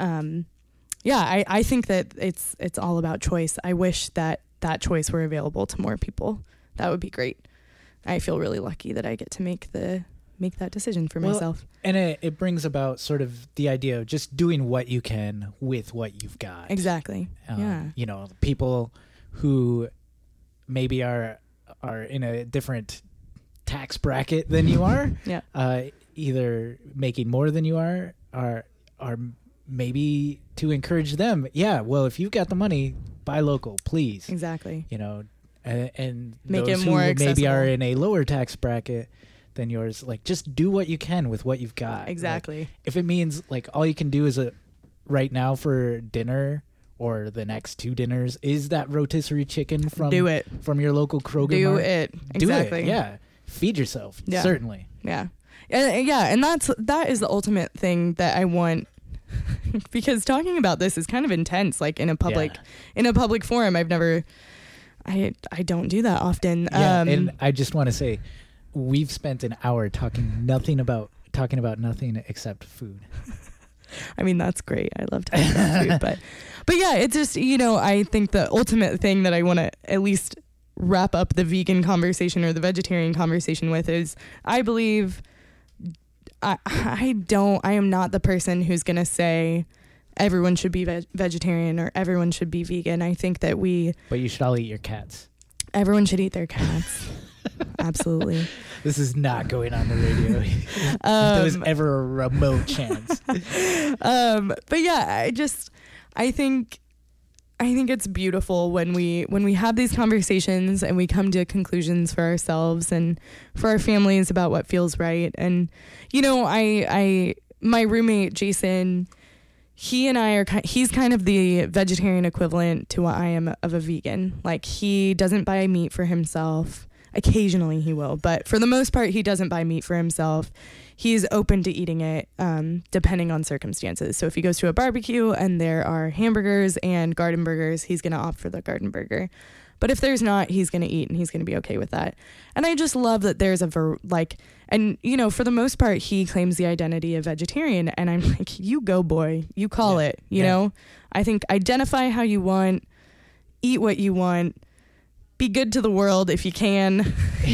I think that it's all about choice. I wish that choice were available to more people. That would be great. I feel really lucky that I get to make that decision for myself. And it brings about sort of the idea of just doing what you can with what you've got. Exactly. People who maybe are in a different tax bracket than you are, either making more than you are maybe to encourage them. Yeah, well, if you've got the money, buy local, please. Exactly. And make those it more who accessible. maybe are in a lower tax bracket than yours, like, just do what you can with what you've got. Exactly. Like, if it means like all you can do is right now for dinner or the next 2 dinners is that rotisserie chicken from your local Kroger. Do it. Exactly. Do it. Yeah. Feed yourself. Yeah. Certainly. Yeah. And that is the ultimate thing that I want. Because talking about this is kind of intense, like in a public forum. I don't do that often. Yeah, and I just want to say, we've spent an hour talking about nothing except food. I mean, that's great. I love talking about food, but yeah, it's just, I think the ultimate thing that I want to at least wrap up the vegan conversation or the vegetarian conversation with is, I believe I am not the person who's going to say everyone should be vegetarian or everyone should be vegan. I think that But you should all eat your cats. Everyone should eat their cats. Absolutely. This is not going on the radio. If there was ever a remote chance. But yeah, I think it's beautiful when we have these conversations and we come to conclusions for ourselves and for our families about what feels right. And my roommate Jason, he and I he's kind of the vegetarian equivalent to what I am of a vegan. Like, he doesn't buy meat for himself. Occasionally he will, but for the most part, he doesn't buy meat for himself. He's open to eating it, depending on circumstances. So if he goes to a barbecue and there are hamburgers and garden burgers, he's going to opt for the garden burger. But if there's not, he's going to eat and he's going to be okay with that. And I just love that there's for the most part, he claims the identity of vegetarian. And I'm like, you go, boy, you call it, you know. I think identify how you want, eat what you want, be good to the world if you can,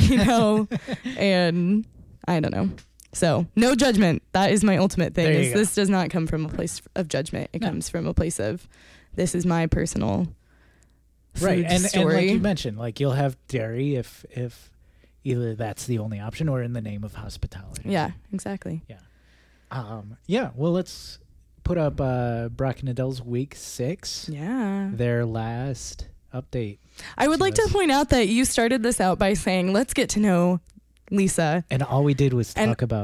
and I don't know. So no judgment. That is my ultimate thing. This does not come from a place of judgment. It comes from a place of, this is my personal food story. And like you mentioned, like, you'll have dairy if either that's the only option or in the name of hospitality. Yeah, exactly. Yeah. Well, let's put up Brock and Adele's week 6. Yeah. Their last update. I would like to point out that you started this out by saying, let's get to know Lisa. And all we did was talk about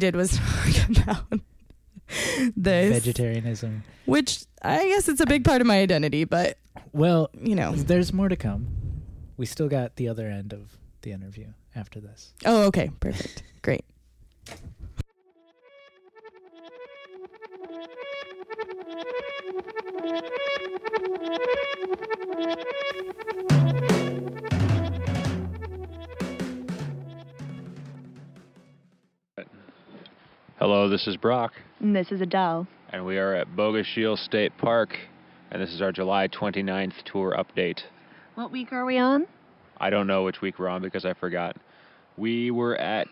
this vegetarianism, which I guess it's a big part of my identity, but there's more to come. We still got the other end of the interview after this. Oh, okay. Perfect. Great. Hello, this is Brock. And this is Adele. And we are at Bogus Shield State Park, and this is our July 29th tour update. What week are we on? I don't know which week we're on because I forgot. We were at...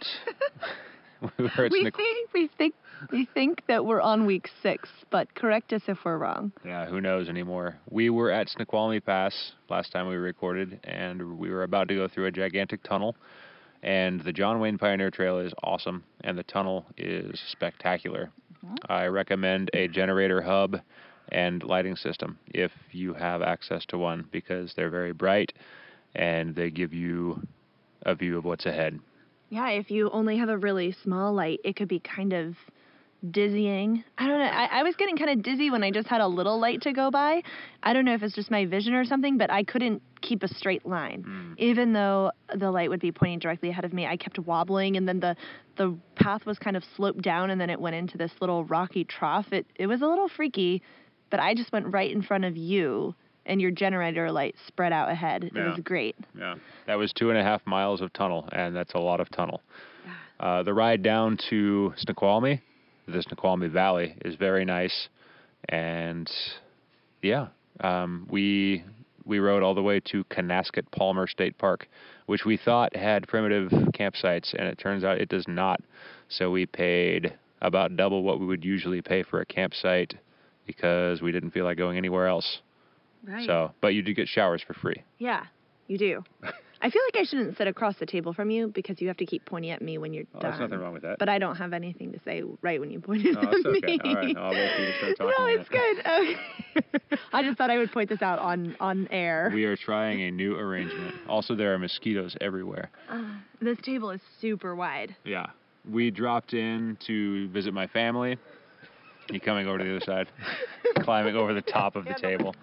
we think that we're on week 6, but correct us if we're wrong. Yeah, who knows anymore. We were at Snoqualmie Pass last time we recorded, and we were about to go through a gigantic tunnel. And the John Wayne Pioneer Trail is awesome, and the tunnel is spectacular. Mm-hmm. I recommend a generator hub and lighting system if you have access to one, because they're very bright and they give you a view of what's ahead. Yeah, if you only have a really small light, it could be kind of dizzying. I don't know. I was getting kind of dizzy when I just had a little light to go by. I don't know if it's just my vision or something, but I couldn't keep a straight line. Even though the light would be pointing directly ahead of me, I kept wobbling, and then the path was kind of sloped down, and then it went into this little rocky trough. It was a little freaky, but I just went right in front of you and your generator light spread out ahead. It was great. Yeah. That was 2.5 miles of tunnel, and that's a lot of tunnel. The ride down to Snoqualmie, the Snoqualmie Valley, is very nice. And, yeah, we rode all the way to Canasket Palmer State Park, which we thought had primitive campsites, and it turns out it does not. So we paid about double what we would usually pay for a campsite because we didn't feel like going anywhere else. Right. So, but you do get showers for free. Yeah, you do. I feel like I shouldn't sit across the table from you because you have to keep pointing at me when you're done. There's nothing wrong with that. But I don't have anything to say right when you point it at it's me. okay. All right, I'll wait for you to start talking. No, it's good. Okay. I just thought I would point this out on air. We are trying a new arrangement. Also, there are mosquitoes everywhere. This table is super wide. Yeah. We dropped in to visit my family. You coming over to the other side? Climbing over the top of the table.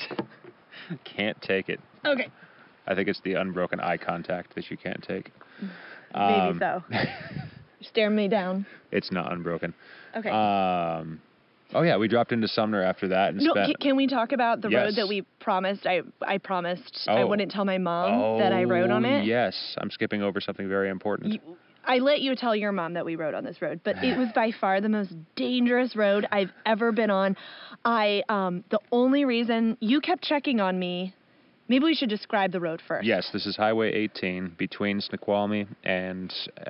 Can't take it. Okay. I think it's the unbroken eye contact that you can't take. Maybe so. Stare me down. It's not unbroken. Okay. Oh yeah, we dropped into Sumner after that and spent. Can we talk about the road that we promised? I promised I wouldn't tell my mom that I rode on it. Yes, I'm skipping over something very important. I let you tell your mom that we rode on this road, but it was by far the most dangerous road I've ever been on. The only reason you kept checking on me. Maybe we should describe the road first. Yes, this is Highway 18 between Snoqualmie and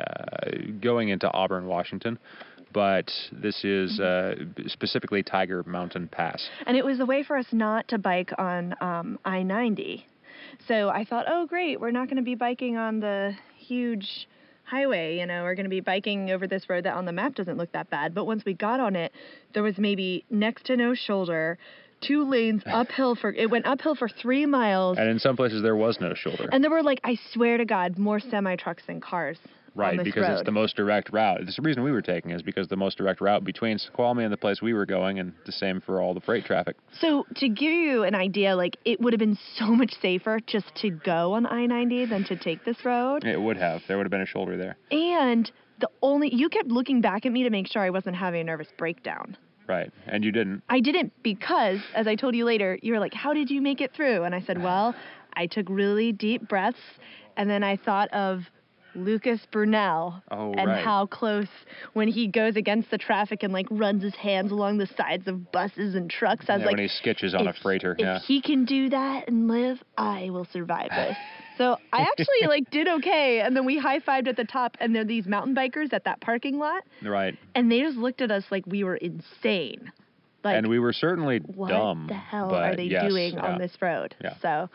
going into Auburn, Washington. But this is specifically Tiger Mountain Pass. And it was a way for us not to bike on I-90. So I thought, oh, great, we're not going to be biking on the huge highway. We're going to be biking over this road that on the map doesn't look that bad. But once we got on it, there was maybe next to no shoulder, 2 lanes uphill it went uphill for 3 miles. And in some places there was no shoulder. And there were I swear to God, more semi-trucks than cars. Right, because it's the most direct route. It's the reason we were taking is because the most direct route between Snoqualmie and the place we were going, and the same for all the freight traffic. So to give you an idea, it would have been so much safer just to go on I-90 than to take this road. It would have. There would have been a shoulder there. And you kept looking back at me to make sure I wasn't having a nervous breakdown. Right, and you didn't. I didn't because, as I told you later, you were like, how did you make it through? And I said, well, I took really deep breaths, and then I thought of Lucas Brunel and how close when he goes against the traffic and runs his hands along the sides of buses and trucks. I was when he sketches on a freighter. If he can do that and live, I will survive this. So I actually did okay, and then we high-fived at the top, and there are these mountain bikers at that parking lot. Right. And they just looked at us like we were insane. And we were certainly dumb. What the hell are they doing on this road? Yeah.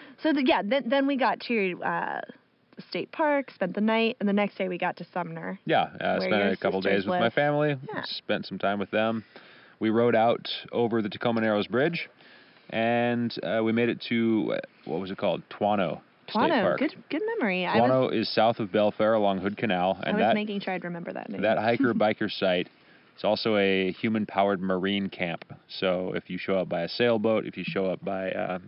Then we got to state park, spent the night, and the next day we got to Sumner. Yeah, spent a couple days with my family, spent some time with them. We rode out over the Tacoma Narrows Bridge, and we made it to, what was it called? Tuano State Park. Good memory. Tuano is south of Belfair along Hood Canal. And I was making sure I'd remember that name. That hiker-biker site is also a human-powered marine camp. So if you show up by a sailboat, if you show up by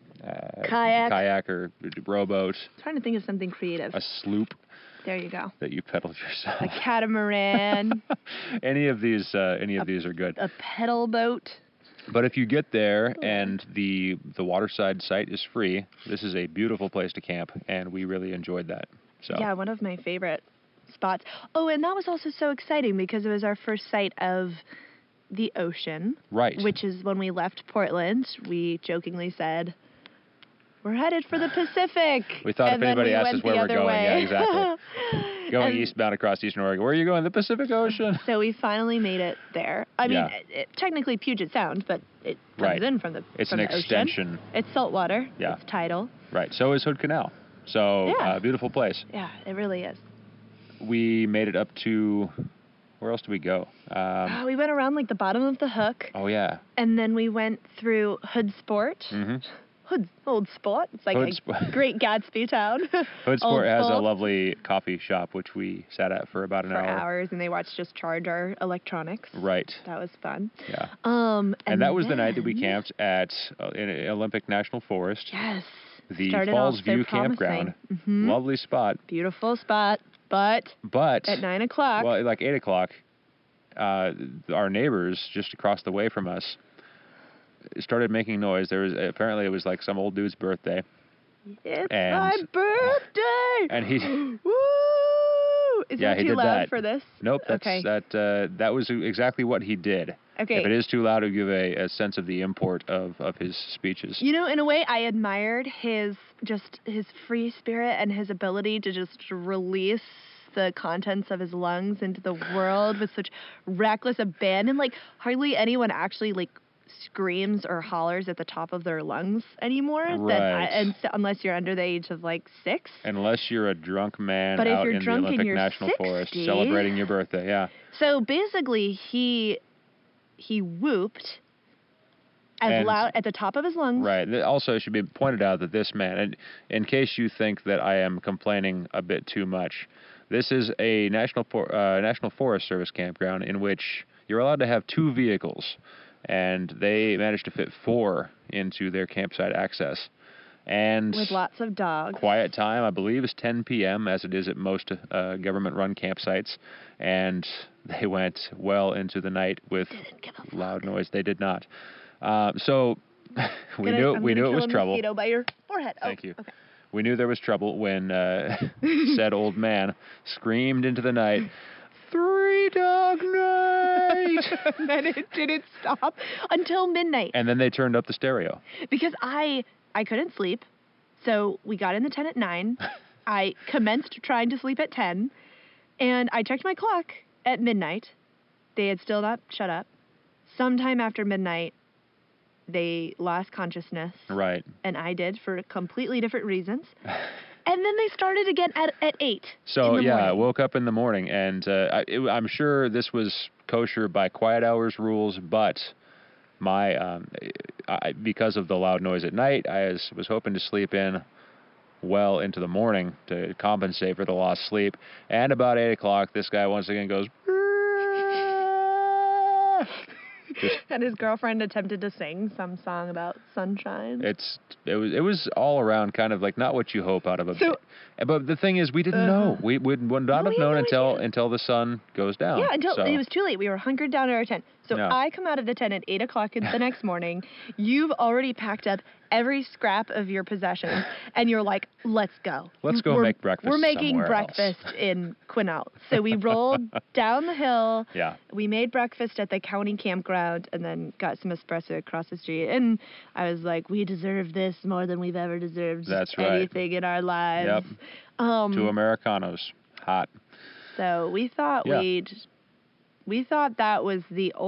kayak or rowboat. I'm trying to think of something creative. A sloop. There you go. That you pedal yourself. A catamaran. Any of these are good. A pedal boat. But if you get there and the waterside site is free, this is a beautiful place to camp, and we really enjoyed that. So yeah, one of my favorite spots. Oh, and that was also so exciting because it was our first sight of the ocean. Right. Which is when we left Portland, we jokingly said, we're headed for the Pacific. We thought if anybody asked us where we're going, yeah, exactly. Going eastbound across Eastern Oregon. Where are you going? The Pacific Ocean. So we finally made it there. I mean, technically Puget Sound, but it comes in from the It's an extension. Ocean. It's saltwater. Yeah. It's tidal. Right. So is Hood Canal. So beautiful place. Yeah, it really is. We made it up to, where else did we go? We went around the bottom of the Hook. Oh, yeah. And then we went through Hood Sport. Mm-hmm. Hood's old spot. It's a great Gatsby town. Hood Sport has a lovely coffee shop, which we sat at for about an hour. For hours, and they watched us charge our electronics. Right. That was fun. Yeah. And that was the night that we camped at Olympic National Forest. Yes. The Falls View Campground. Mm-hmm. Lovely spot. Beautiful spot, but at 9 o'clock. Well, 8 o'clock, our neighbors just across the way from us started making noise. Apparently it was like some old dude's birthday. It's my birthday! And he... Woo! Is Yeah, that he too did loud that. for this? Nope, Okay. that was exactly what he did. Okay. If it is too loud, it'll give a sense of the import of his speeches. You know, in a way, I admired his free spirit and his ability to just release the contents of his lungs into the world with such reckless abandon. Like, hardly anyone actually, like, screams or hollers at the top of their lungs anymore. Right. Unless you're under the age of, like, 6. Unless you're a drunk man But if out you're in the drunk and Olympic you're National 60, Forest celebrating your birthday, yeah. So basically, he whooped as loud at the top of his lungs. Right. Also, it should be pointed out that this man, and in case you think that I am complaining a bit too much, this is a National Forest Service campground in which you're allowed to have 2 vehicles, and they managed to fit 4 into their campsite access. And with lots of dogs. Quiet time, I believe, is 10 p.m., as it is at most government-run campsites. And they went well into the night with loud noise. They did not. So we knew it was trouble. Mosquito by your forehead. Thank you. Okay. We knew there was trouble when said old man screamed into the night, 3 dog night! And then it didn't stop until midnight. And then they turned up the stereo. Because I couldn't sleep, so we got in the tent at 9. I commenced trying to sleep at 10, and I checked my clock at midnight. They had still not shut up. Sometime after midnight, they lost consciousness. Right. And I did for completely different reasons. And then they started again at 8. So, in the morning. I woke up in the morning, and I'm sure this was kosher by quiet hours rules, but because of the loud noise at night, I was hoping to sleep in well into the morning to compensate for the lost sleep. And about 8 o'clock, this guy once again goes... And his girlfriend attempted to sing some song about sunshine. It was all around kind of like not what you hope out of a... but the thing is, we didn't know. We would not have known until the sun goes down. Yeah, until it was too late. We were hunkered down in our tent. So I come out of the tent at 8 o'clock the next morning. You've already packed up every scrap of your possessions, and you're like, let's go. Let's go make breakfast. We're making somewhere breakfast else. in Quinault. So we rolled down the hill. Yeah. We made breakfast at the county campground and then got some espresso across the street. And I was like, we deserve this more than we've ever deserved anything in our lives. Yep. 2 Americanos. Hot. So we thought we thought that was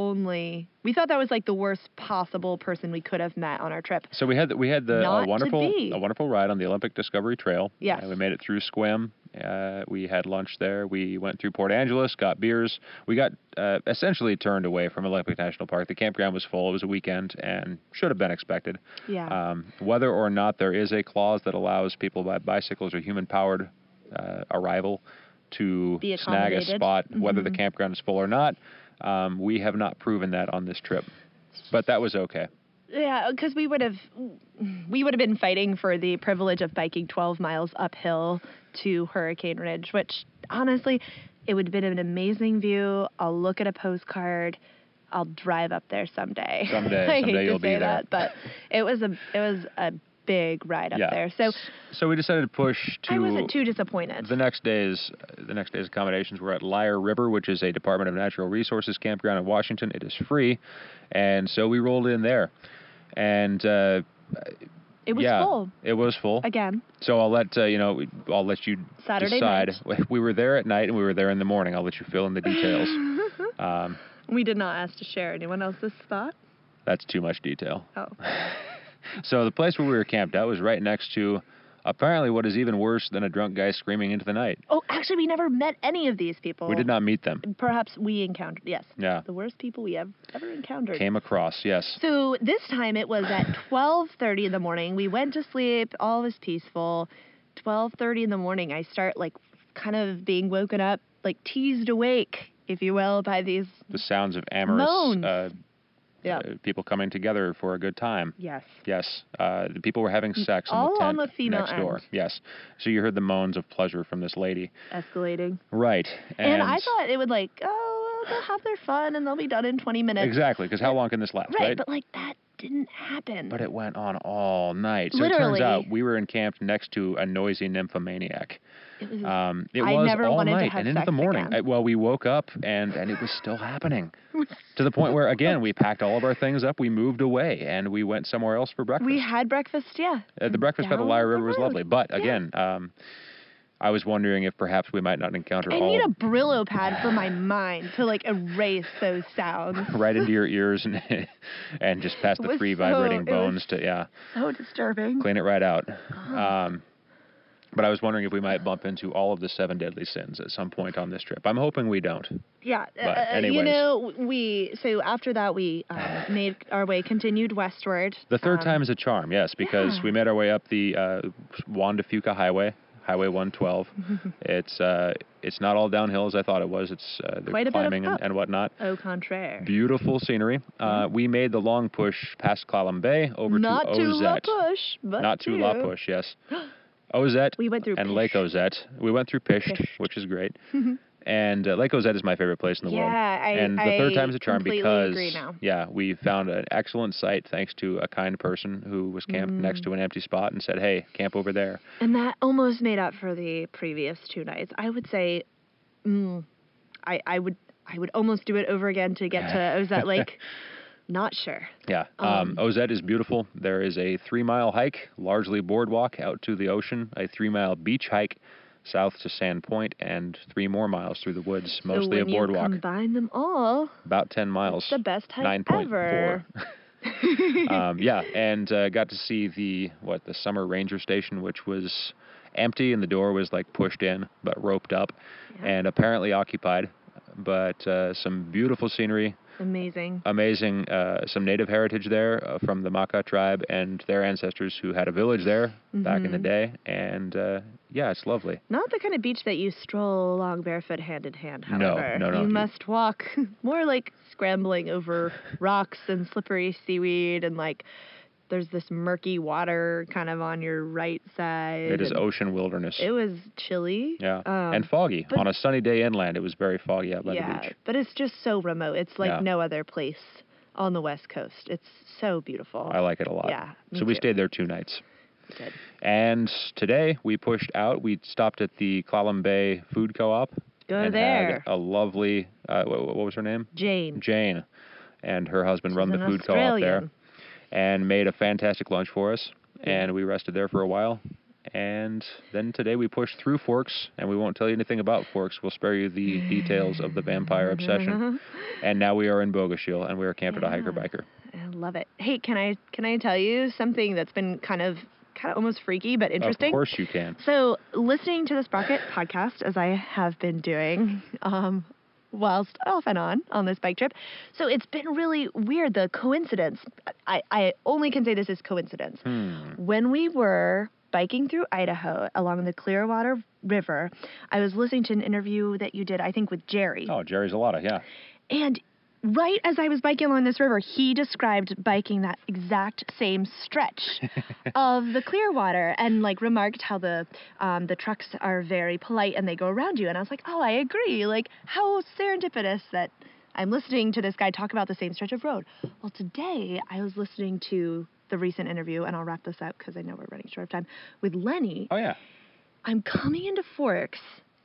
like the worst possible person we could have met on our trip. So we had a wonderful ride on the Olympic Discovery Trail. Yes. We made it through Sequim. We had lunch there. We went through Port Angeles, got beers. We got essentially turned away from Olympic National Park. The campground was full. It was a weekend and should have been expected. Yeah. Whether or not there is a clause that allows people by bicycles or human-powered arrival to snag a spot, whether the campground is full or not, we have not proven that on this trip. But that was okay. Yeah, because we would have been fighting for the privilege of biking 12 miles uphill to Hurricane Ridge, which honestly, it would have been an amazing view. I'll look at a postcard. I'll drive up there someday. Someday you'll be there. That, but it was a big ride up there. So we decided to push to... I wasn't too disappointed. The next day's accommodations were at Lyre River, which is a Department of Natural Resources campground in Washington. It is free, and so we rolled in there. And it was full. It was full again. So I'll let you Saturday decide. Night. We were there at night and we were there in the morning. I'll let you fill in the details. We did not ask to share anyone else's spot. That's too much detail. Oh. So the place where we were camped out was right next to apparently what is even worse than a drunk guy screaming into the night. Oh, actually, we never met any of these people. We did not meet them. Perhaps we encountered, yes. Yeah. The worst people we have ever encountered. Came across, yes. So this time it was at 12:30 in the morning. We went to sleep. All was peaceful. 12:30 in the morning, I start like kind of being woken up, like teased awake, if you will, by the sounds of amorous moans. People coming together for a good time. Yes. Yes. The people were having sex in the tent on the female next door. end. Yes. So you heard the moans of pleasure from this lady. Escalating. Right. And I thought it would they'll have their fun and they'll be done in 20 minutes. Exactly, because how long can this last, right? But like didn't happen. But it went on all night. So Literally. it turns out we were encamped next to a noisy nymphomaniac. It was, It I was never all wanted to night have and into sex the morning. again. Well, we woke up and it was still happening. To the point where, again, we packed all of our things up, we moved away, and we went somewhere else for breakfast. We had breakfast, yeah. The breakfast by the down Lyre the River was road. lovely. But, again, I was wondering if perhaps we might not encounter I all need a Brillo pad for my mind to like erase those sounds. right into your ears and just past It the was three so- vibrating it was bones to, So disturbing. clean it right out. But I was wondering if we might bump into all of the 7 deadly sins at some point on this trip. I'm hoping we don't. Yeah. But You anyways. know, so after that we made our way, continued westward. The third time is a charm, yes, because yeah. we made our way up the Juan de Fuca Highway, Highway 112. It's not all downhill as I thought it was. It's Quite a bit of climbing up. and whatnot. Au contraire. Beautiful scenery. We made the long push past Clallam Bay over Not to to La Ozette. Push, but Not to La Push, yes. Ozette We went through and Pisht. Lake Ozette. We went through Pisht, Pisht. which is great. And Lake Ozette is my favorite place in the world. Yeah, And the third I time's a charm completely because, agree now. yeah, we found an excellent site thanks to a kind person who was camped next to an empty spot and said, hey, camp over there. And that almost made up for the previous 2 nights. I would say, I would almost do it over again to get to Ozette Lake. Not sure. Yeah, Ozette is beautiful. There is a 3-mile hike, largely boardwalk, out to the ocean, a 3-mile beach hike south to Sand Point, and 3 more miles through the woods, mostly so a when boardwalk. you combine them all, About 10 miles. it's the best hike 9.4. ever. Yeah, and got to see the Summer Ranger Station, which was empty and the door was like pushed in but roped up and apparently occupied. But some beautiful scenery. Amazing. Amazing, some native heritage there from the Maka tribe and their ancestors who had a village there back in the day. And yeah, it's lovely. Not the kind of beach that you stroll along barefoot hand in hand, No, however. no. You must walk more like scrambling over rocks and slippery seaweed and like there's this murky water kind of on your right side. It is and ocean wilderness. It was chilly. Yeah, and foggy. but- On a sunny day inland, it was very foggy out by the beach. But it's just so remote. It's like Yeah. no other place on the West Coast. It's so beautiful. I like it a lot. Yeah, me So we too. stayed there 2 nights. Good. And today we pushed out. We stopped at the Clallam Bay Food Co-op. Go and there. Had a lovely, what was her name? Jane. Jane. And her husband run the an food co-op there. Australian. And made a fantastic lunch for us. And we rested there for a while. And then today we pushed through Forks, and we won't tell you anything about Forks. We'll spare you the details of the vampire obsession. And now we are in Bogoshiel, and we are camped at a hiker-biker. I love it. Hey, can I tell you something that's been kind of almost freaky but interesting? Of course you can. So, listening to the Sprocket podcast, as I have been doing, whilst off and on this bike trip. So it's been really weird, the coincidence. I only can say this is coincidence. When we were biking through Idaho along the Clearwater River, I was listening to an interview that you did, I think, with Jerry. Oh, Jerry's Alata, yeah. And right as I was biking along this river, he described biking that exact same stretch of the Clearwater and like remarked how the trucks are very polite and they go around you. And I was like, oh, I agree. Like, how serendipitous that I'm listening to this guy talk about the same stretch of road. Well, today I was listening to the recent interview, and I'll wrap this up because I know we're running short of time, with Lenny. Oh, yeah. I'm coming into Forks,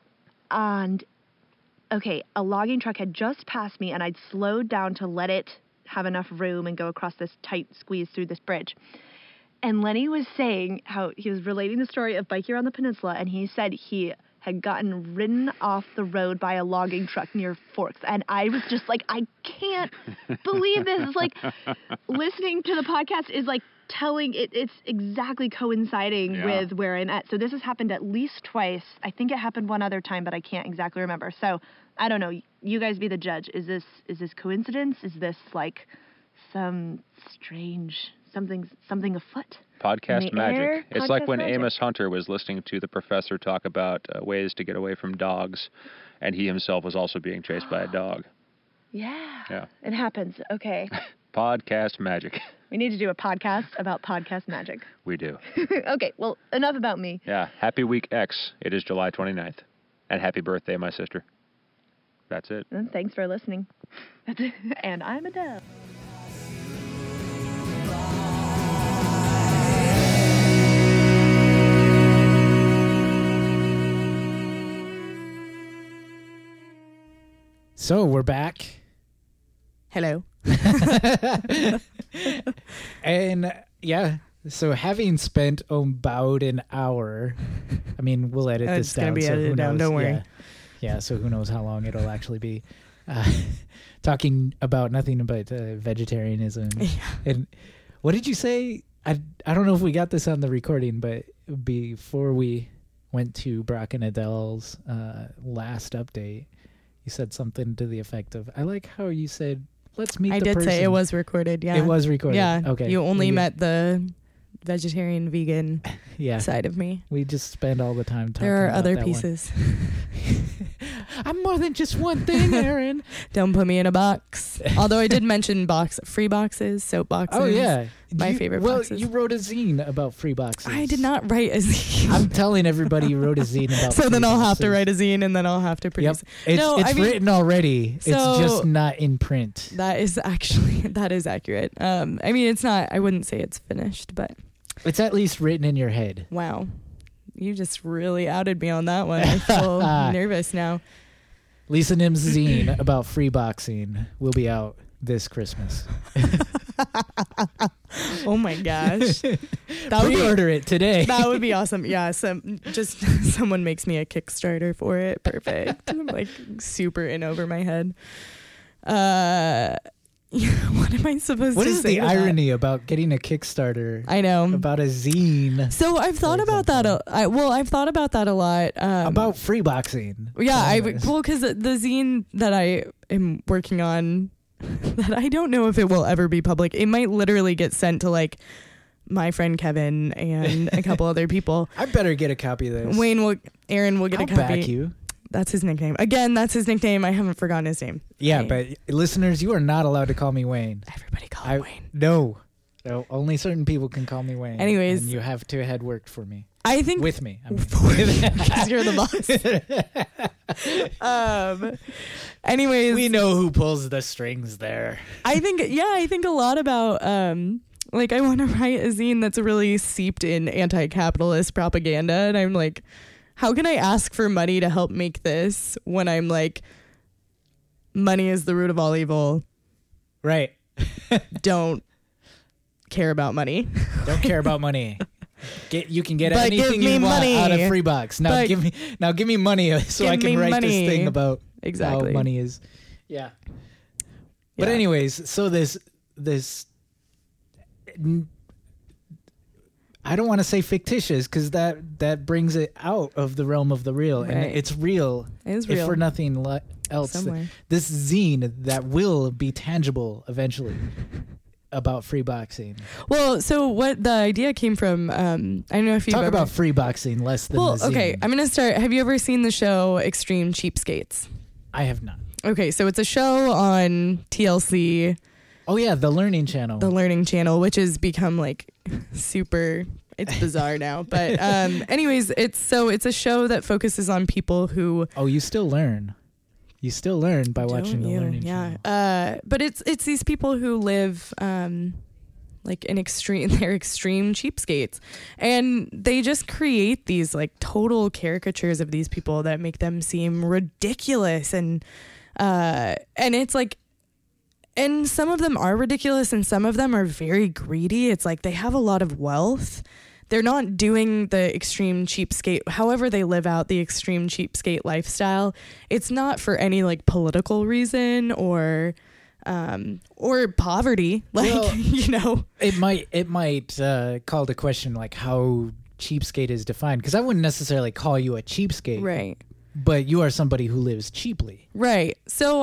and okay, a logging truck had just passed me, and I'd slowed down to let it have enough room and go across this tight squeeze through this bridge. And Lenny was saying how he was relating the story of biking around the peninsula, and he said he had gotten ridden off the road by a logging truck near Forks. And I was just like, I can't believe this. It's like listening to the podcast is like telling it's exactly coinciding with where I'm at. So this has happened at least twice. I think it happened one other time, but I can't exactly remember. So I don't know. You guys be the judge. Is this coincidence? Is this like some strange something afoot? Podcast magic. It's like when magic. Amos Hunter was listening to the professor talk about ways to get away from dogs, and he himself was also being chased by a dog. Yeah. It happens. Okay. Podcast magic. We need to do a podcast about podcast magic. We do. Okay, well, enough about me. Yeah. Happy Week X. It is July 29th. And happy birthday, my sister. That's it. And thanks for listening. And I'm Adele. So we're back. Hello. And yeah, so having spent about an hour, I mean, we'll edit this It's gonna down. be so edited who down, knows? don't worry. Yeah, so who knows how long it'll actually be. Talking about nothing but vegetarianism. Yeah. And what did you say? I don't know if we got this on the recording, but before we went to Brock and Adele's last update, you said something to the effect of, I like how you said, let's meet I the did person. say it was recorded. Yeah. It was recorded. Yeah. Okay. You only We- met the vegetarian vegan yeah. side of me. We just spend all the time talking There are about other that one. pieces. I'm more than just one thing, Aaron. Don't put me in a box. Although I did mention free boxes, soap boxes. Oh, yeah. My favorite boxes. Well, you wrote a zine about free boxes. I did not write a zine. I'm telling everybody you wrote a zine about So free then I'll have to boxes. write a zine and then I'll have to Yep. produce. It's, No, it's I mean- written already. So- it's just not in print. That is accurate. I mean, it's not, I wouldn't say it's finished, but It's at least written in your head. wow. You just really outed me on that one. I feel nervous now. Lisa Nim's zine about free boxing will be out this Christmas. Oh my gosh. That would be, Pre-order it today. that would be awesome. Yeah, just someone makes me a Kickstarter for it. Perfect. I'm like super in over my head. What am I supposed What to is say the to that? irony about getting a Kickstarter I know. about a zine So I've thought about that. I've thought about that a lot. about free boxing? Yeah, Anyways. because the zine that I am working on, that I don't know if it will ever be public. It might literally get sent to like my friend Kevin and a couple other people. I better get a copy of this. Aaron will get I'll a copy. back you. That's his nickname. Again, that's his nickname. I haven't forgotten his name. Yeah, Wayne. but listeners, you are not allowed to call me Wayne. Everybody call him Wayne. No, only certain people can call me Wayne. Anyways. and you have to have worked for me. I think With me. I mean. because you're the boss. Anyways, We know who pulls the strings there. I think a lot about like I want to write a zine that's really seeped in anti-capitalist propaganda, and I'm like, how can I ask for money to help make this when I'm like, money is the root of all evil. Right. Don't care about money. Don't care about money. You can get But anything give me you want money. out of free box. Now But give me money so I give can me write money. this thing about Exactly. how money is. Yeah. But Yeah. anyways, so this I don't want to say fictitious because that brings it out of the realm of the real, and Right. it's real. It is If real. for nothing else, Somewhere. this zine that will be tangible eventually about free boxing. Well, so what the idea came from, I don't know if you've Talk ever... about free boxing less than Well, the zine. okay, I'm going to start. Have you ever seen the show Extreme Cheapskates? I have not. Okay, so it's a show on TLC, Oh yeah, the Learning Channel. the Learning Channel, which has become like super, it's bizarre now. But anyways, it's a show that focuses on people who... Oh, you still learn. You still learn by watching the Learning Channel. But it's these people who live like they're extreme cheapskates, and they just create these like total caricatures of these people that make them seem ridiculous, and it's like, and some of them are ridiculous and some of them are very greedy. It's like they have a lot of wealth. They're not doing the extreme cheapskate, however they live out the extreme cheapskate lifestyle. It's not for any like political reason or poverty. Like, Well, you know, It might call to question like how cheapskate is defined, because I wouldn't necessarily call you a cheapskate, right. but you are somebody who lives cheaply. Right. So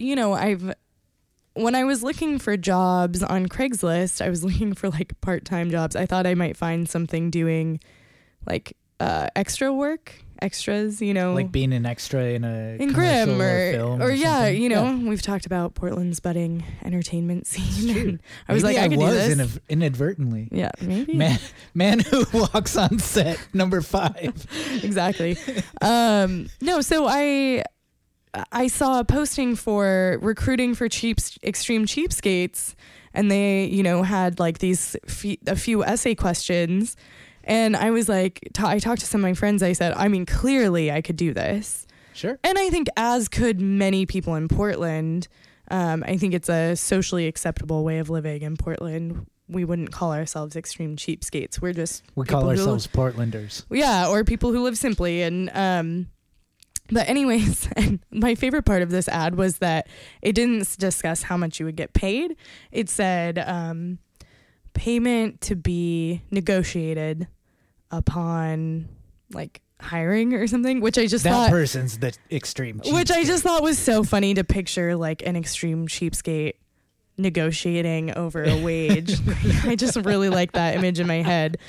when I was looking for jobs on Craigslist, I was looking for like part-time jobs. I thought I might find something doing like extras, you know, Like being an extra in a in commercial Grimm or film or yeah, something. you know, we've talked about Portland's budding entertainment scene. True. And I was Maybe like, I could do this. Inadvertently. Yeah, maybe. Man who walks on set, number 5. Exactly. No, so I saw a posting for recruiting for extreme cheapskates, and they, you know, had like a few essay questions, and I was like, I talked to some of my friends. I said, I mean, clearly I could do this. Sure. And I think as could many people in Portland. I think it's a socially acceptable way of living in Portland. We wouldn't call ourselves extreme cheapskates. We call ourselves Portlanders. Yeah, or people who live simply. And but anyways, and my favorite part of this ad was that it didn't discuss how much you would get paid. It said payment to be negotiated upon like hiring or something, which I just thought that person's the extreme cheapskate. Which I just thought was so funny to picture like an extreme cheapskate negotiating over a wage. I just really like that image in my head.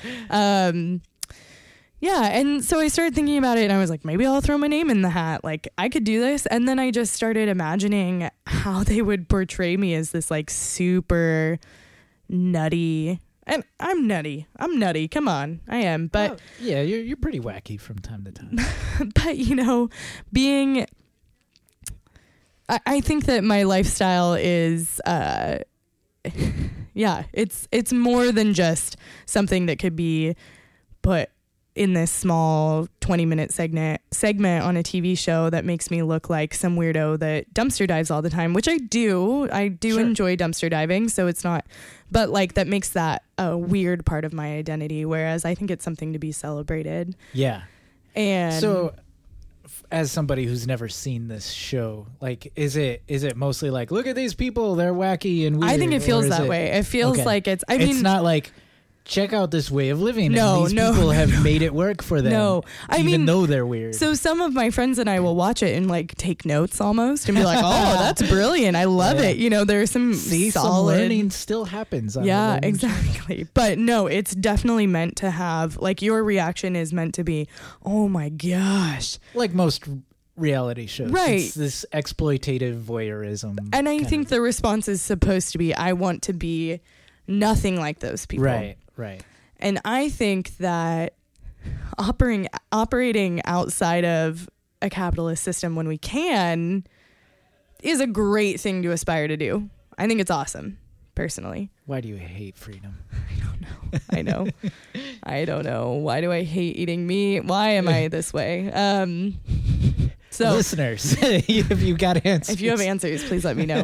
Yeah, and so I started thinking about it and I was like, maybe I'll throw my name in the hat. Like I could do this. And then I just started imagining how they would portray me as this like super nutty. And I'm nutty. Come on. I am. But yeah, you're pretty wacky from time to time. But, you know, being... I think that my lifestyle is... yeah, it's more than just something that could be put in this small 20-minute segment on a TV show that makes me look like some weirdo that dumpster dives all the time, which I do. Sure. Enjoy dumpster diving, so it's not, but like that makes that a weird part of my identity, whereas I think it's something to be celebrated. Yeah. And so as somebody who's never seen this show, like is it mostly like, look at these people, they're wacky and weird? I think it feels that way. It feels like it's not like, check out this way of living. No, and these people have made it work for them. No, even though they're weird. So some of my friends and I will watch it and like take notes almost and be like, "Oh, that's brilliant! I love it." You know, there's some solid some learning still happens. Yeah, exactly. But no, it's definitely meant to have like your reaction is meant to be, "Oh my gosh!" Like most reality shows, right? It's this exploitative voyeurism, and I think the response is supposed to be, "I want to be nothing like those people." Right. And I think that operating outside of a capitalist system when we can is a great thing to aspire to do. I think it's awesome, personally. Why do you hate freedom? I don't know. Why do I hate eating meat? Why am I this way? So listeners, if you got answers. If you have answers, please let me know.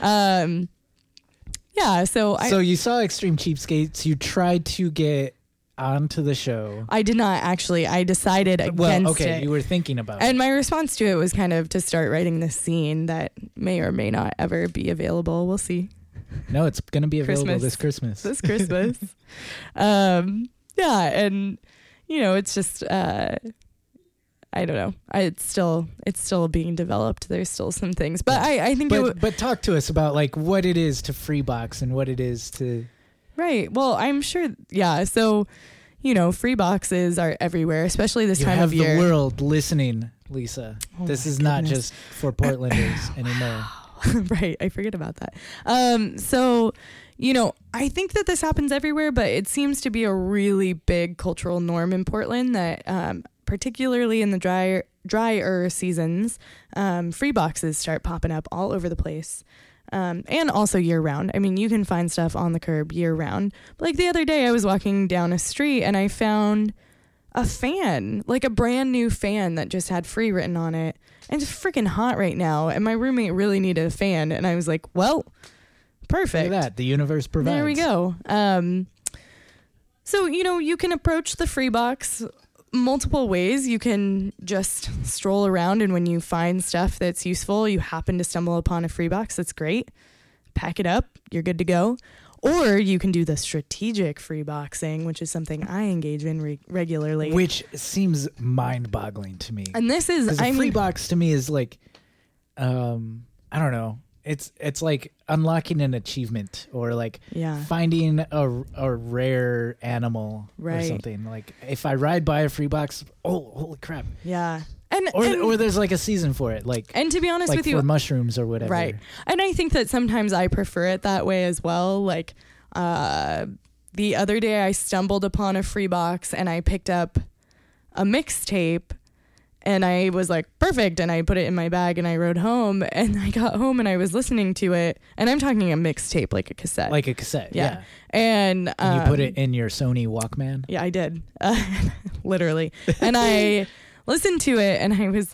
Yeah, so you saw Extreme Cheapskates. You tried to get onto the show. I did not actually. I decided against it. You were thinking about it. And my response to it was kind of to start writing this scene that may or may not ever be available. We'll see. No, it's going to be available this Christmas. This Christmas. Yeah, and you know, it's just I don't know. It's still being developed. There's still some things, but I think. But talk to us about like what it is to Freebox and what it is to. Right. Well, I'm sure. Yeah. So, you know, free boxes are everywhere, especially this time of year. You have the world listening, Lisa. This is not just for Portlanders anymore. Right. I forget about that. So, you know, I think that this happens everywhere, but it seems to be a really big cultural norm in Portland that, particularly in the drier seasons, free boxes start popping up all over the place. And also year round. I mean, you can find stuff on the curb year round. But like the other day I was walking down a street and I found a fan, like a brand new fan that just had free written on it. And it's freaking hot right now. And my roommate really needed a fan. And I was like, well, perfect. Look at that. The universe provides. There we go. So, you know, you can approach the free box multiple ways. You can just stroll around, and when you find stuff that's useful, you happen to stumble upon a free box that's great, pack it up, you're good to go. Or you can do the strategic free boxing, which is something I engage in regularly. Which seems mind-boggling to me. And this is... a free box to me is like, I don't know. It's like unlocking an achievement or like finding a rare animal or something. Like if I ride by a free box, holy crap. Yeah. Or there's like a season for it. Like, and to be honest like with you, for mushrooms or whatever. Right. And I think that sometimes I prefer it that way as well. Like the other day I stumbled upon a free box and I picked up a mixtape. And I was like, perfect. And I put it in my bag and I rode home. And I got home and I was listening to it. And I'm talking a mixtape, like a cassette. Like a cassette, yeah. And you put it in your Sony Walkman? Yeah, I did. Literally. And I listened to it and I was like,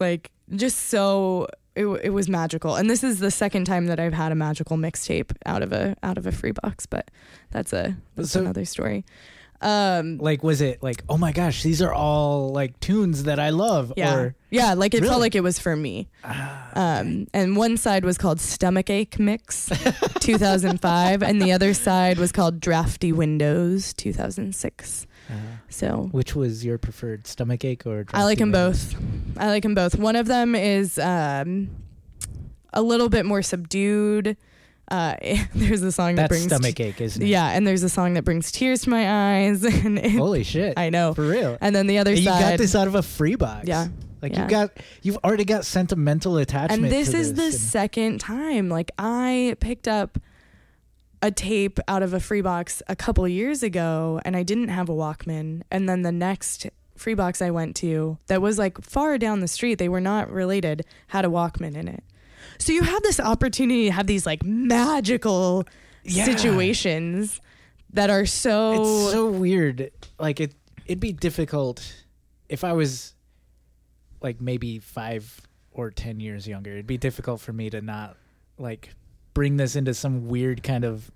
just so it was magical. And this is the second time that I've had a magical mixtape out of a free box, but that's another story. Like, was it like, oh my gosh, these are all like tunes that I love? Yeah. Or yeah, like it Really? felt like it was for me. And one side was called Stomachache Mix 2005, and the other side was called Drafty Windows 2006. So which was your preferred, Stomachache or I like them Drafty both. I like them both. One of them is a little bit more subdued. There's a song that That's brings Stomachache, isn't it? Yeah, and there's a song that brings tears to my eyes. And Holy shit! I know. For real. And then the other And side. you got this out of a free box. Yeah. Like Yeah. you've already got sentimental attachment. And this to is the and- second time. Like, I picked up a tape out of a free box a couple of years ago, and I didn't have a Walkman. And then the next free box I went to that was like far down the street, they were not related, had a Walkman in it. So you have this opportunity to have these like magical situations that are so... It's so weird. Like it'd be difficult if I was like maybe 5 or 10 years younger. It'd be difficult for me to not like bring this into some weird kind of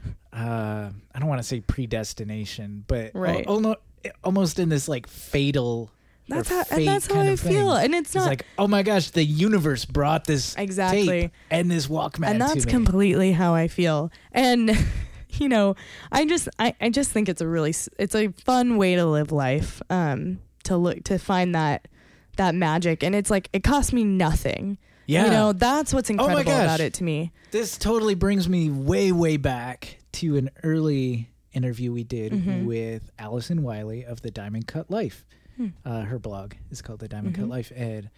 I don't want to say predestination, but Right. almost in this like fatal. That's or how fate I kind of feel. thing. And it's not... like, oh my gosh, the universe brought this Exactly. tape and this Walkman And that's to me. completely how I feel. And you know, I just think it's a fun way to live life, to find that magic. And it's like, it cost me nothing. Yeah. You know, that's what's incredible gosh. about it to me. This totally brings me way, way back to an early interview we did Mm-hmm. with Allison Wiley of the Diamond Cut Life. Her blog is called The Diamond Cut Life, and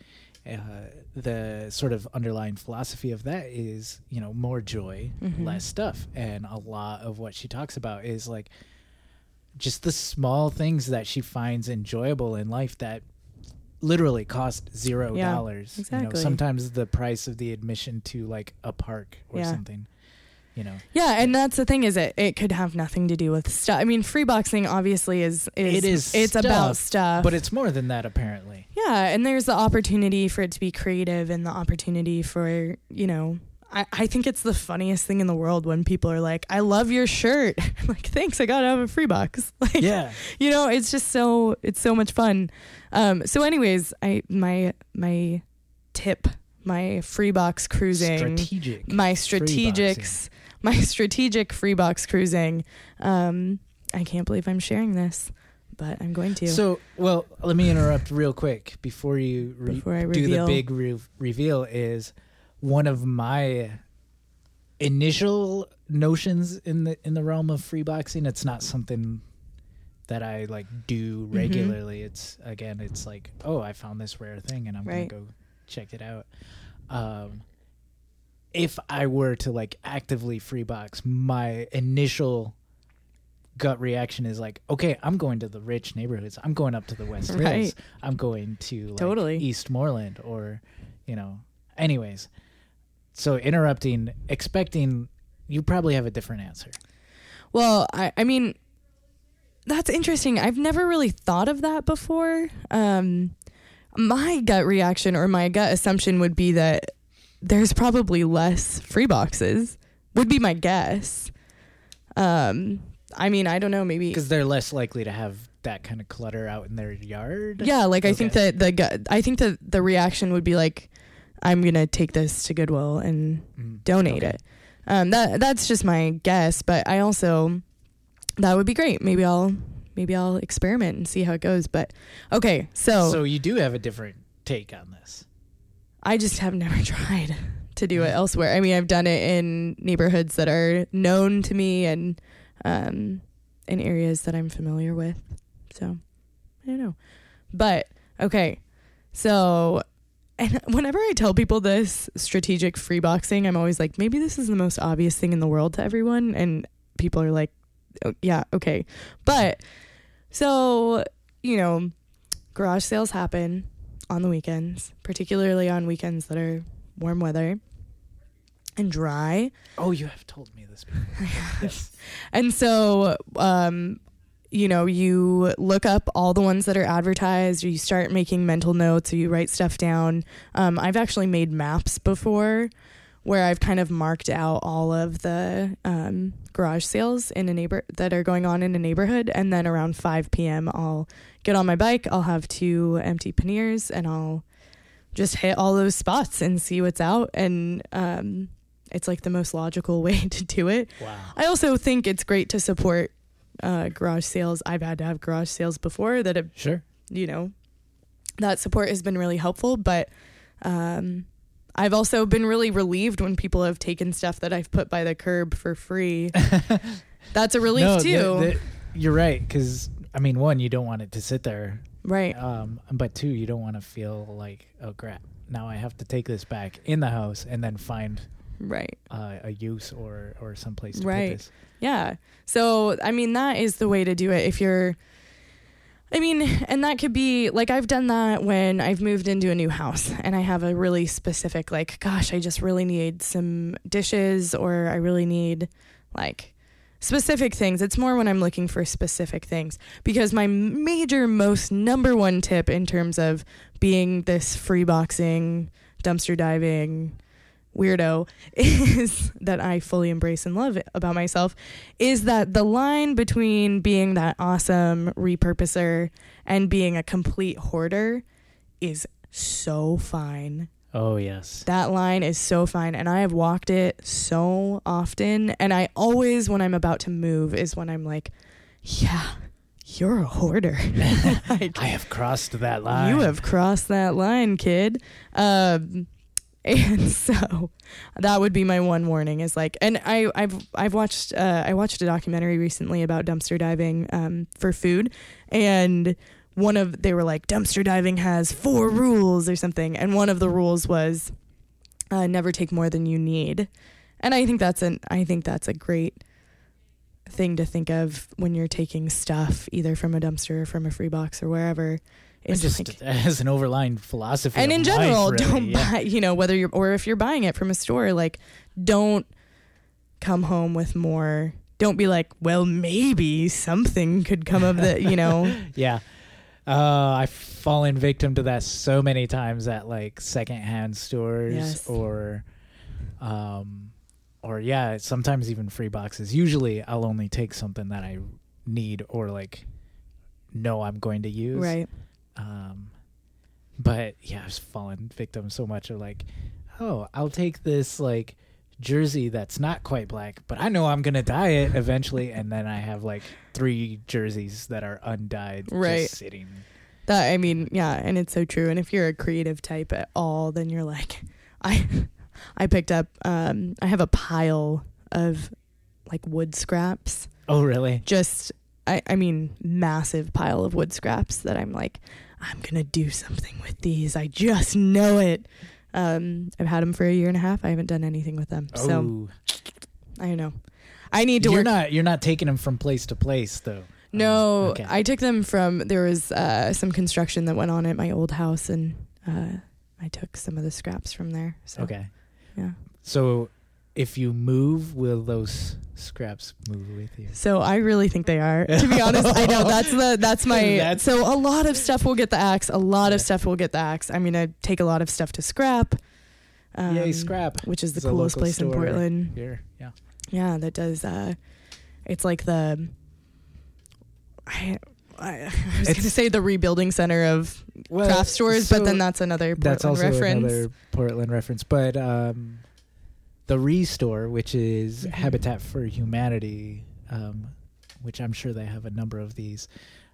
the sort of underlying philosophy of that is, you know, more joy, less stuff. And a lot of what she talks about is like just the small things that she finds enjoyable in life that literally cost $0. Yeah, You know, exactly. sometimes the price of the admission to like a park or Yeah. something, you know. Yeah, and that's the thing, is it could have nothing to do with stuff. I mean, free boxing obviously is it's about stuff. But it's more than that, apparently. Yeah, and there's the opportunity for it to be creative, and the opportunity for, you know, I think it's the funniest thing in the world when people are like, I love your shirt. I'm like, thanks, I got it out of a free box. Like, Yeah. you know, it's just so much fun. So anyways, my tip, my free box cruising, my strategic free box cruising. I can't believe I'm sharing this, but I'm going to. So, well, let me interrupt real quick before you Before I do the reveal. big reveal. Is one of my initial notions in the realm of free boxing. It's not something that I like do regularly. It's like, oh, I found this rare thing and I'm Right. gonna go check it out. If I were to like actively free box, my initial gut reaction is like, okay, I'm going to the rich neighborhoods. I'm going up to the West Hills. Right. I'm going to like Totally. Eastmoreland, or, you know, anyways. So expecting you probably have a different answer. Well, I mean, that's interesting. I've never really thought of that before. My gut reaction or my gut assumption would be that there's probably less free boxes, would be my guess. I mean, I don't know, maybe. Because they're less likely to have that kind of clutter out in their yard. Yeah, like I Okay. think that the reaction would be like, I'm going to take this to Goodwill and donate Okay. it. That's just my guess, but I also, that would be great. Maybe I'll experiment and see how it goes. But okay, So you do have a different take on this. I just have never tried to do it elsewhere. I mean, I've done it in neighborhoods that are known to me and in areas that I'm familiar with. So I don't know. But okay, so, and whenever I tell people this strategic free boxing, I'm always like, maybe this is the most obvious thing in the world to everyone. And people are like, oh, yeah, okay. But so, you know, garage sales happen on the weekends, particularly on weekends that are warm weather and dry. Oh, you have told me this before. Yes. And so, you look up all the ones that are advertised, or you start making mental notes, or you write stuff down. I've actually made maps before where I've kind of marked out all of the garage sales that are going on in a neighborhood. And then around 5 p.m., I'll get on my bike. I'll have 2 empty panniers, and I'll just hit all those spots and see what's out. And it's like the most logical way to do it. Wow. I also think it's great to support garage sales. I've had to have garage sales before that have, Sure. That support has been really helpful. But I've also been really relieved when people have taken stuff that I've put by the curb for free. That's a relief too. You're right, because one, you don't want it to sit there, right? But 2, you don't want to feel like, oh crap, now I have to take this back in the house and then find right a use or someplace to right. put this. Yeah. So that is the way to do it. If you're and that could be like, I've done that when I've moved into a new house and I have a really specific, like, gosh, I just really need some dishes, or I really need like specific things. It's more when I'm looking for specific things, because my most number one tip in terms of being this free boxing, dumpster diving weirdo is that I fully embrace and love it about myself, is that the line between being that awesome repurposer and being a complete hoarder is so fine. Oh, yes. That line is so fine, and I have walked it so often, and I always, when I'm about to move, is when I'm like, yeah, you're a hoarder. Like, I have crossed that line. You have crossed that line, kid. And so that would be my one warning, is like, and I've watched I watched a documentary recently about dumpster diving for food, and they were like, dumpster diving has 4 rules or something, and one of the rules was never take more than you need. And I think that's a great thing to think of when you're taking stuff either from a dumpster or from a free box or wherever. It's just like, as an overlying philosophy. And in general, life, really, don't buy, whether if you're buying it from a store, like, don't come home with more. Don't be like, well, maybe something could come of the, Yeah. I've fallen victim to that so many times at like secondhand stores. Yes. or sometimes even free boxes. Usually I'll only take something that I need or like know I'm going to use. Right. But yeah, I've fallen victim so much of like, oh, I'll take this like jersey that's not quite black, but I know I'm gonna dye it eventually, and then I have like 3 jerseys that are undyed, right, just sitting. That yeah, and it's so true. And if you're a creative type at all, then you're like, I picked up I have a pile of like wood scraps. Oh, really? Just massive pile of wood scraps that I'm like, I'm gonna do something with these. I just know it. I've had them for a year and a half. I haven't done anything with them. Oh. So I don't know. I need to work. You're not taking them from place to place though. No, okay. I took them there was some construction that went on at my old house, and I took some of the scraps from there. So, okay. Yeah. So if you move, will those scraps move with you? So I really think they are. To be honest, I know that's my. So a lot of stuff will get the axe. A lot of stuff will get the axe. I'm gonna take a lot of stuff to Scrap. Yay, Scrap! Which is the coolest place in Portland. Here, yeah. Yeah, that does. It's like the. I was going to say the rebuilding center of craft stores, but then that's another Portland that's also reference. Another Portland reference, but. The Restore, which is Habitat for Humanity, which I'm sure they have a number of these.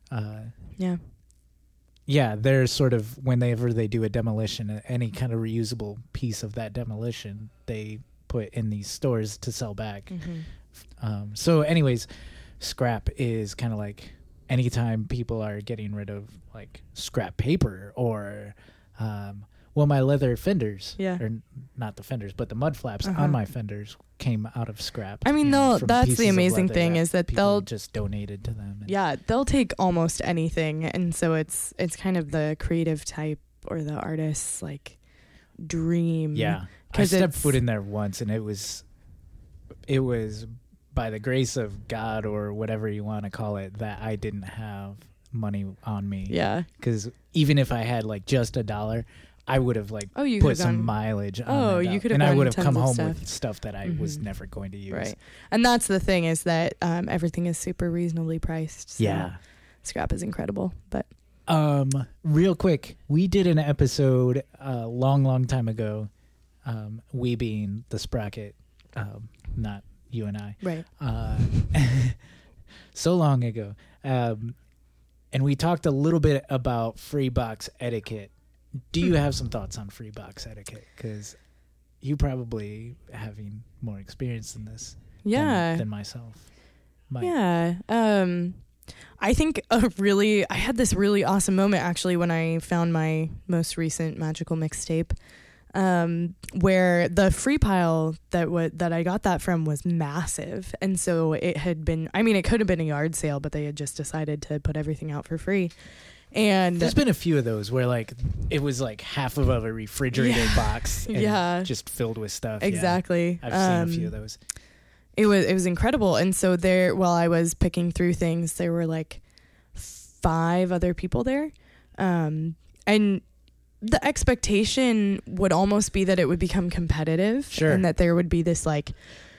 Yeah, they're sort of, whenever they do a demolition, any kind of reusable piece of that demolition, they put in these stores to sell back. Mm-hmm. So anyways, Scrap is kind of like anytime people are getting rid of like scrap paper or... my leather fenders, or not the fenders, but the mud flaps on my fenders came out of scrap. That's the amazing thing is that they'll just donated to them. They'll take almost anything, and so it's kind of the creative type or the artist's like dream. Yeah, I stepped foot in there once, and it was by the grace of God or whatever you want to call it, that I didn't have money on me. Yeah. Because even if I had like just $1, I would have like you put could've some gone- mileage on Oh, that you out. could have And I gotten would have tons come of home stuff. with stuff that I was never going to use. Right. And that's the thing, is that everything is super reasonably priced. So Yeah. scrap is incredible. But Real quick, we did an episode a long time ago, we being the Sprocket, not you and I. right. So long ago. And we talked a little bit about free box etiquette. Do you have some thoughts on free box etiquette? Because you probably having more experience in this than myself. Yeah. I think I had this really awesome moment actually when I found my most recent Magical mixtape, where the free pile that I got that from was massive. And so it had been, I mean, it could have been a yard sale, but they had just decided to put everything out for free. And there's been a few of those where like it was like half of a refrigerator box and just filled with stuff. Exactly. Yeah. I've seen a few of those. It was incredible. And so there, while I was picking through things, there were like 5 other people there. And the expectation would almost be that it would become competitive. Sure. And that there would be this like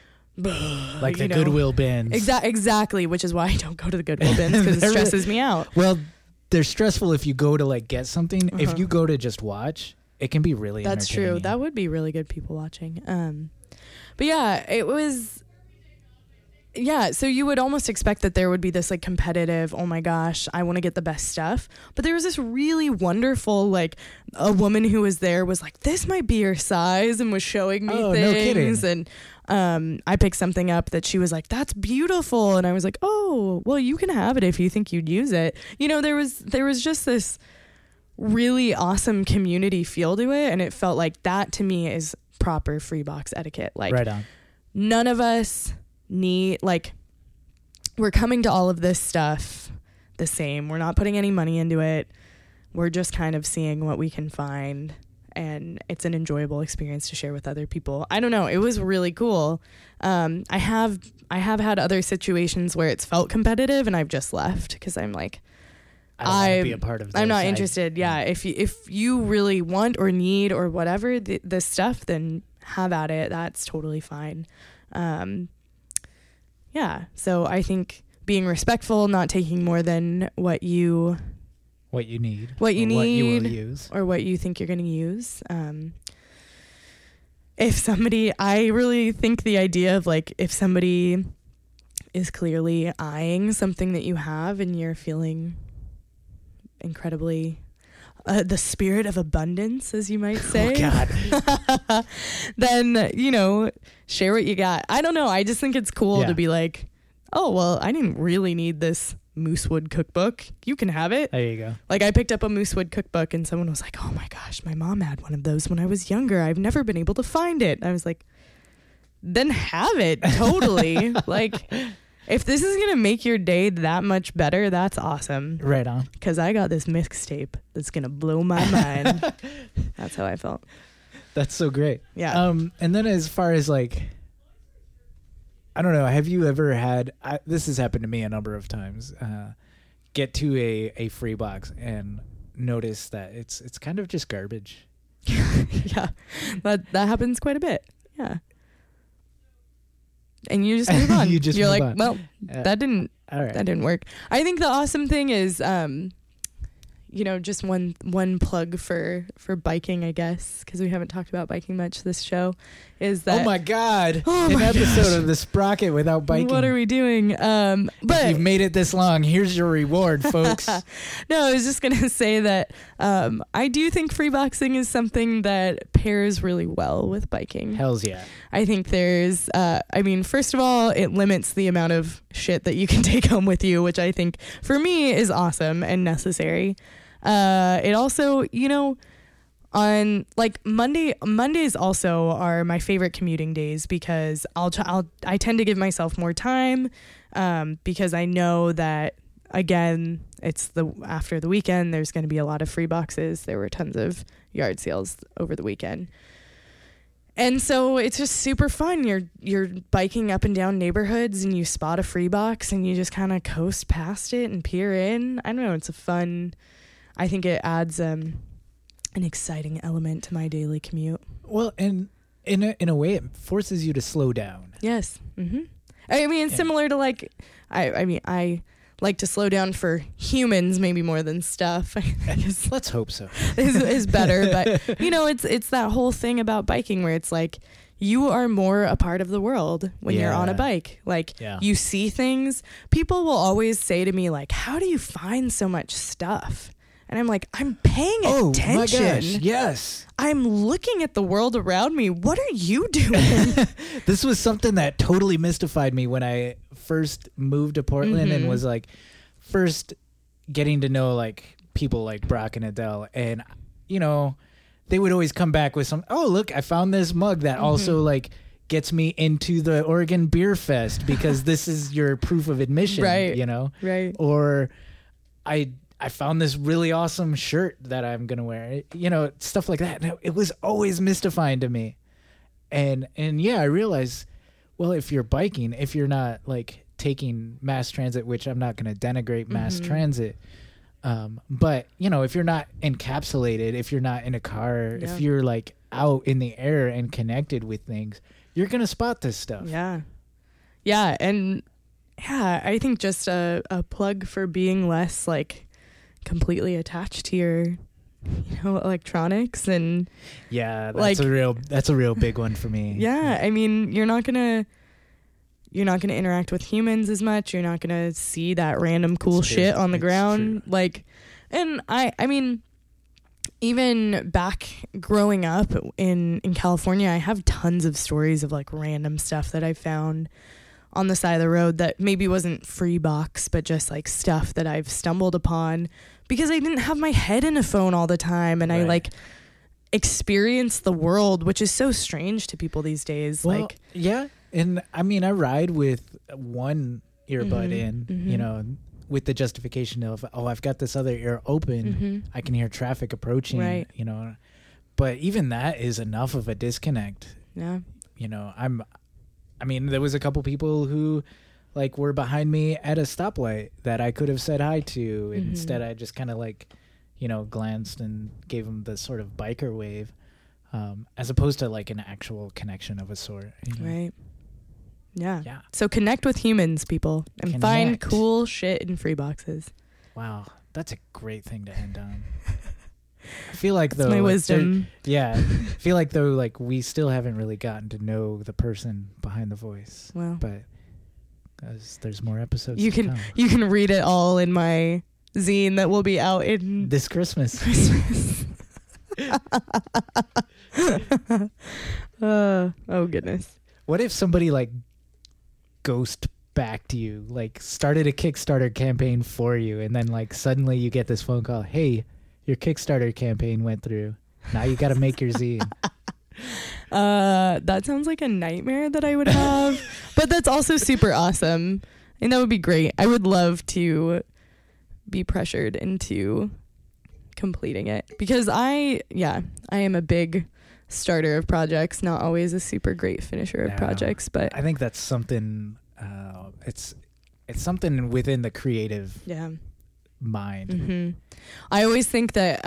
the Goodwill bins. Exactly. Which is why I don't go to the Goodwill bins, because it stresses me out. Well, they're stressful if you go to like get something. If you go to just watch, it can be really That's true. entertaining. That would be really good people watching. But yeah, it was. Yeah, so you would almost expect that there would be this like competitive, oh my gosh, I want to get the best stuff. But there was this really wonderful, like a woman who was there was like, this might be your size, and was showing me Oh, things. no kidding. And I picked something up that she was like, that's beautiful. And I was like, oh, well, you can have it if you think you'd use it. You know, there was just this really awesome community feel to it. And it felt like that to me is proper free box etiquette. Like, right on. none of us need, like, we're coming to all of this stuff the same. We're not putting any money into it. We're just kind of seeing what we can find, and it's an enjoyable experience to share with other people. I don't know. It was really cool. I have had other situations where it's felt competitive and I've just left because I'm like, I don't want to be a part of this. I'm not interested. Yeah. If you really want or need or whatever this stuff, then have at it. That's totally fine. Yeah. So I think being respectful, not taking more than what you need, what you need, will use, or what you think you're going to use. If somebody, I really think the idea of like, if somebody is clearly eyeing something that you have and you're feeling incredibly the spirit of abundance, as you might say. Oh God. Then, share what you got. I don't know. I just think it's cool to be like, oh, well, I didn't really need this Moosewood cookbook. You can have it. There you go. Like, I picked up a Moosewood cookbook and someone was like, oh my gosh, my mom had one of those when I was younger. I've never been able to find it. And I was like, then have it. Totally. Like, if this is going to make your day that much better, that's awesome. Right on. Because I got this mixtape that's going to blow my mind. That's how I felt. That's so great. Yeah. And then as far as like, I don't know, have you ever had, this has happened to me a number of times, get to a free box and notice that it's kind of just garbage. Yeah. That happens quite a bit. Yeah. And you just move on. You're like, well, that didn't work. I think the awesome thing is, just one plug for biking, I guess, because we haven't talked about biking much this show, is that, oh my God, an episode of the Sprocket without biking. What are we doing? But if you've made it this long, here's your reward, folks. No, I was just going to say that I do think free boxing is something that pairs really well with biking. Hells yeah. I think there's, first of all, it limits the amount of shit that you can take home with you, which I think for me is awesome and necessary. It also, on like Mondays also are my favorite commuting days because I tend to give myself more time, because I know that, again, it's after the weekend, there's going to be a lot of free boxes. There were tons of yard sales over the weekend. And so it's just super fun. You're biking up and down neighborhoods and you spot a free box and you just kind of coast past it and peer in. I don't know. It's I think it adds an exciting element to my daily commute. Well, and in a way, it forces you to slow down. Yes. Mm-hmm. I mean, similar to like, I like to slow down for humans maybe more than stuff. I guess Let's hope so. is better. But, it's that whole thing about biking where it's like you are more a part of the world when you're on a bike. Like you see things. People will always say to me like, how do you find so much stuff? And I'm like, I'm paying attention. Oh my gosh, yes. I'm looking at the world around me. What are you doing? This was something that totally mystified me when I first moved to Portland and was like first getting to know like people like Brock and Adele. And, they would always come back with some, oh, look, I found this mug that also like gets me into the Oregon Beer Fest because this is your proof of admission, right. Right. Or I found this really awesome shirt that I'm going to wear, stuff like that. It was always mystifying to me. And I realized, well, if you're biking, if you're not like taking mass transit, which I'm not going to denigrate mass transit, but if you're not encapsulated, if you're not in a car, if you're like out in the air and connected with things, you're going to spot this stuff. Yeah. Yeah. And I think just a plug for being less like completely attached to your electronics and that's a real big one for me. I mean you're not gonna interact with humans as much. You're not gonna see that random cool shit on the ground. True. Like, and I mean even back growing up in California, I have tons of stories of like random stuff that I found on the side of the road that maybe wasn't free box, but just like stuff that I've stumbled upon because I didn't have my head in a phone all the time. And I like experienced the world, which is so strange to people these days. Well, and I mean, I ride with one earbud in, with the justification of, I've got this other ear open. I can hear traffic approaching, but even that is enough of a disconnect. Yeah. There was a couple people who like were behind me at a stoplight that I could have said hi to. Instead, I just kind of like, glanced and gave them the sort of biker wave, as opposed to like an actual connection of a sort. Right. Yeah. So connect with humans, people, and find cool shit in free boxes. Wow. That's a great thing to end on. I feel like though, my wisdom. I feel like though, like we still haven't really gotten to know the person behind the voice. Well, but there's more episodes. You can read it all in my zine that will be out in this Christmas. Oh goodness. What if somebody like ghost backed you, like started a Kickstarter campaign for you, and then like suddenly you get this phone call, hey, your Kickstarter campaign went through. Now you got to make your zine. That sounds like a nightmare that I would have, but that's also super awesome. And that would be great. I would love to be pressured into completing it because I am a big starter of projects, not always a super great finisher of projects, but I think that's something, it's something within the creative mind. I always think that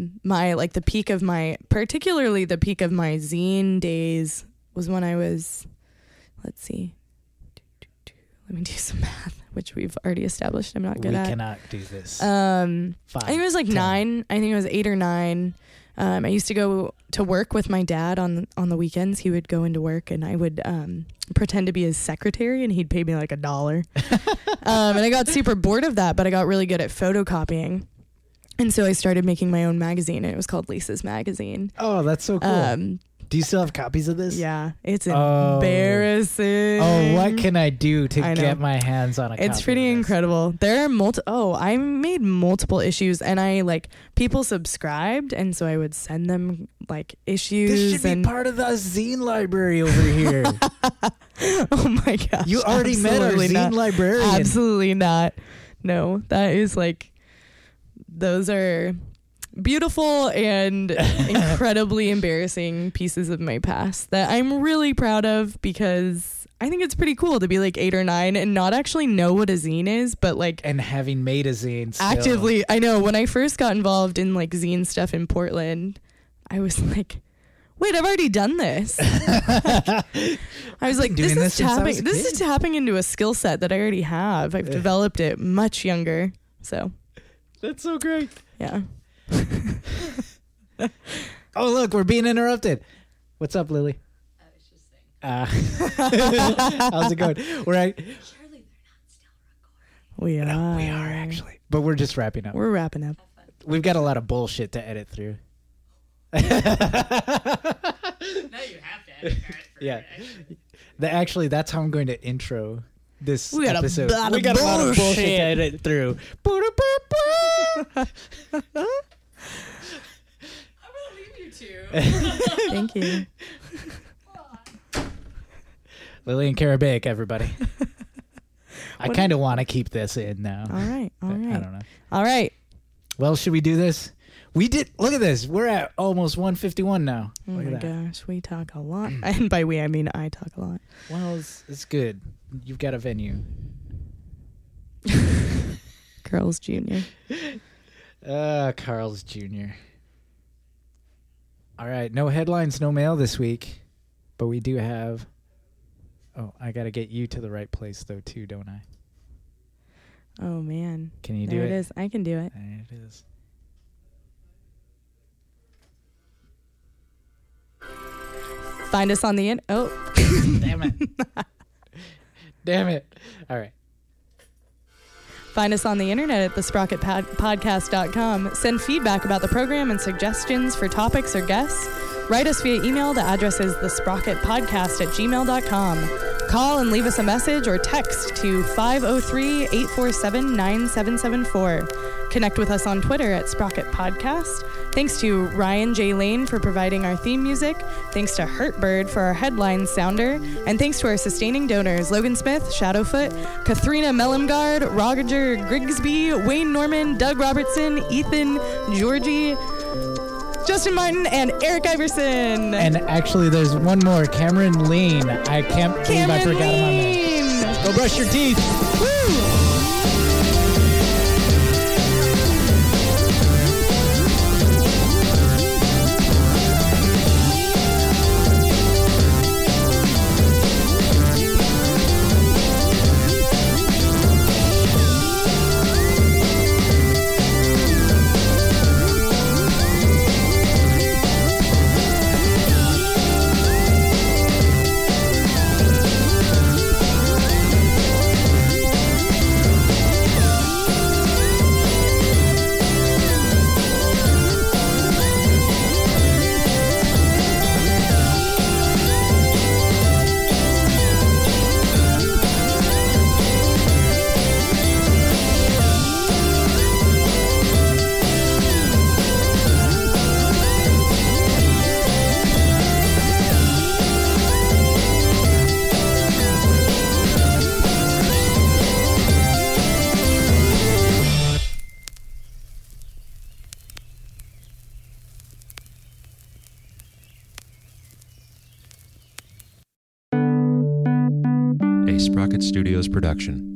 particularly the peak of my zine days was when I was, let's see, let me do some math, which we've already established I'm not good at. We cannot do this. 5, I think it was like 10. 9. I think it was 8 or 9. I used to go to work with my dad on the weekends. He would go into work and I would pretend to be his secretary and he'd pay me like $1. And I got super bored of that, but I got really good at photocopying. And so I started making my own magazine and it was called Lisa's Magazine. Oh, that's so cool. Do you still have copies of this? Yeah, it's embarrassing. Oh, what can I do to get my hands on a copy? It's pretty incredible. There are I made multiple issues and I people subscribed and so I would send them issues. This should be part of the zine library over here. Oh my gosh. You already met our zine librarian. Absolutely not. No, that is those are beautiful and incredibly embarrassing pieces of my past that I'm really proud of, because I think it's pretty cool to be like 8 or 9 and not actually know what a zine is, but like, and having made a zine still. actively. I know when I first got involved in like zine stuff in Portland, I was like, wait, I've already done this. I was like, this is tapping into a skill set that I already have. I've developed it much younger. So that's so great. Yeah. Oh, look, we're being interrupted. What's up, Lily? I was just saying. How's it going? We're at, Surely they're not still recording. we are actually, but we're just wrapping up. We're wrapping up. We've got a lot of bullshit to edit through. Now you have to edit that for Yeah. Actually, that's how I'm going to intro this We got episode. a lot We of got a lot of bullshit bullshit. to edit through. I'm gonna leave you two. Thank you. Lily and Karabaic, everybody. I kind of want to keep this in now. All right. I don't know. All right. Well, should we do this? We did. Look at this. We're at almost 151 now. Oh Look my at that. gosh, we talk a lot. And by we, I mean I talk a lot. Well, it's good. You've got a venue. Carl's Jr. Carl's Jr. All right. No headlines, no mail this week. But we do have... Oh, I got to get you to the right place, though, too, don't I? Oh, man. Can you there do it is. I can do it. There it is. Find us on the Oh. Damn it. Damn it. All right. Find us on the internet at thesprocketpodcast.com. Send feedback about the program and suggestions for topics or guests. Write us via email. The address is thesprocketpodcast@gmail.com. Call and leave us a message or text to 503-847-9774. Connect with us on Twitter at Sprocket Podcast. Thanks to Ryan J. Lane for providing our theme music. Thanks to Hurtbird for our headline sounder. And thanks to our sustaining donors, Logan Smith, Shadowfoot, Katharina Mellemgard, Roger Grigsby, Wayne Norman, Doug Robertson, Ethan, Georgie, Justin Martin, and Eric Iverson. And actually, there's one more. Cameron Lean. I can't believe I forgot him on there. Go brush your teeth. Woo! A Sprocket Studios production.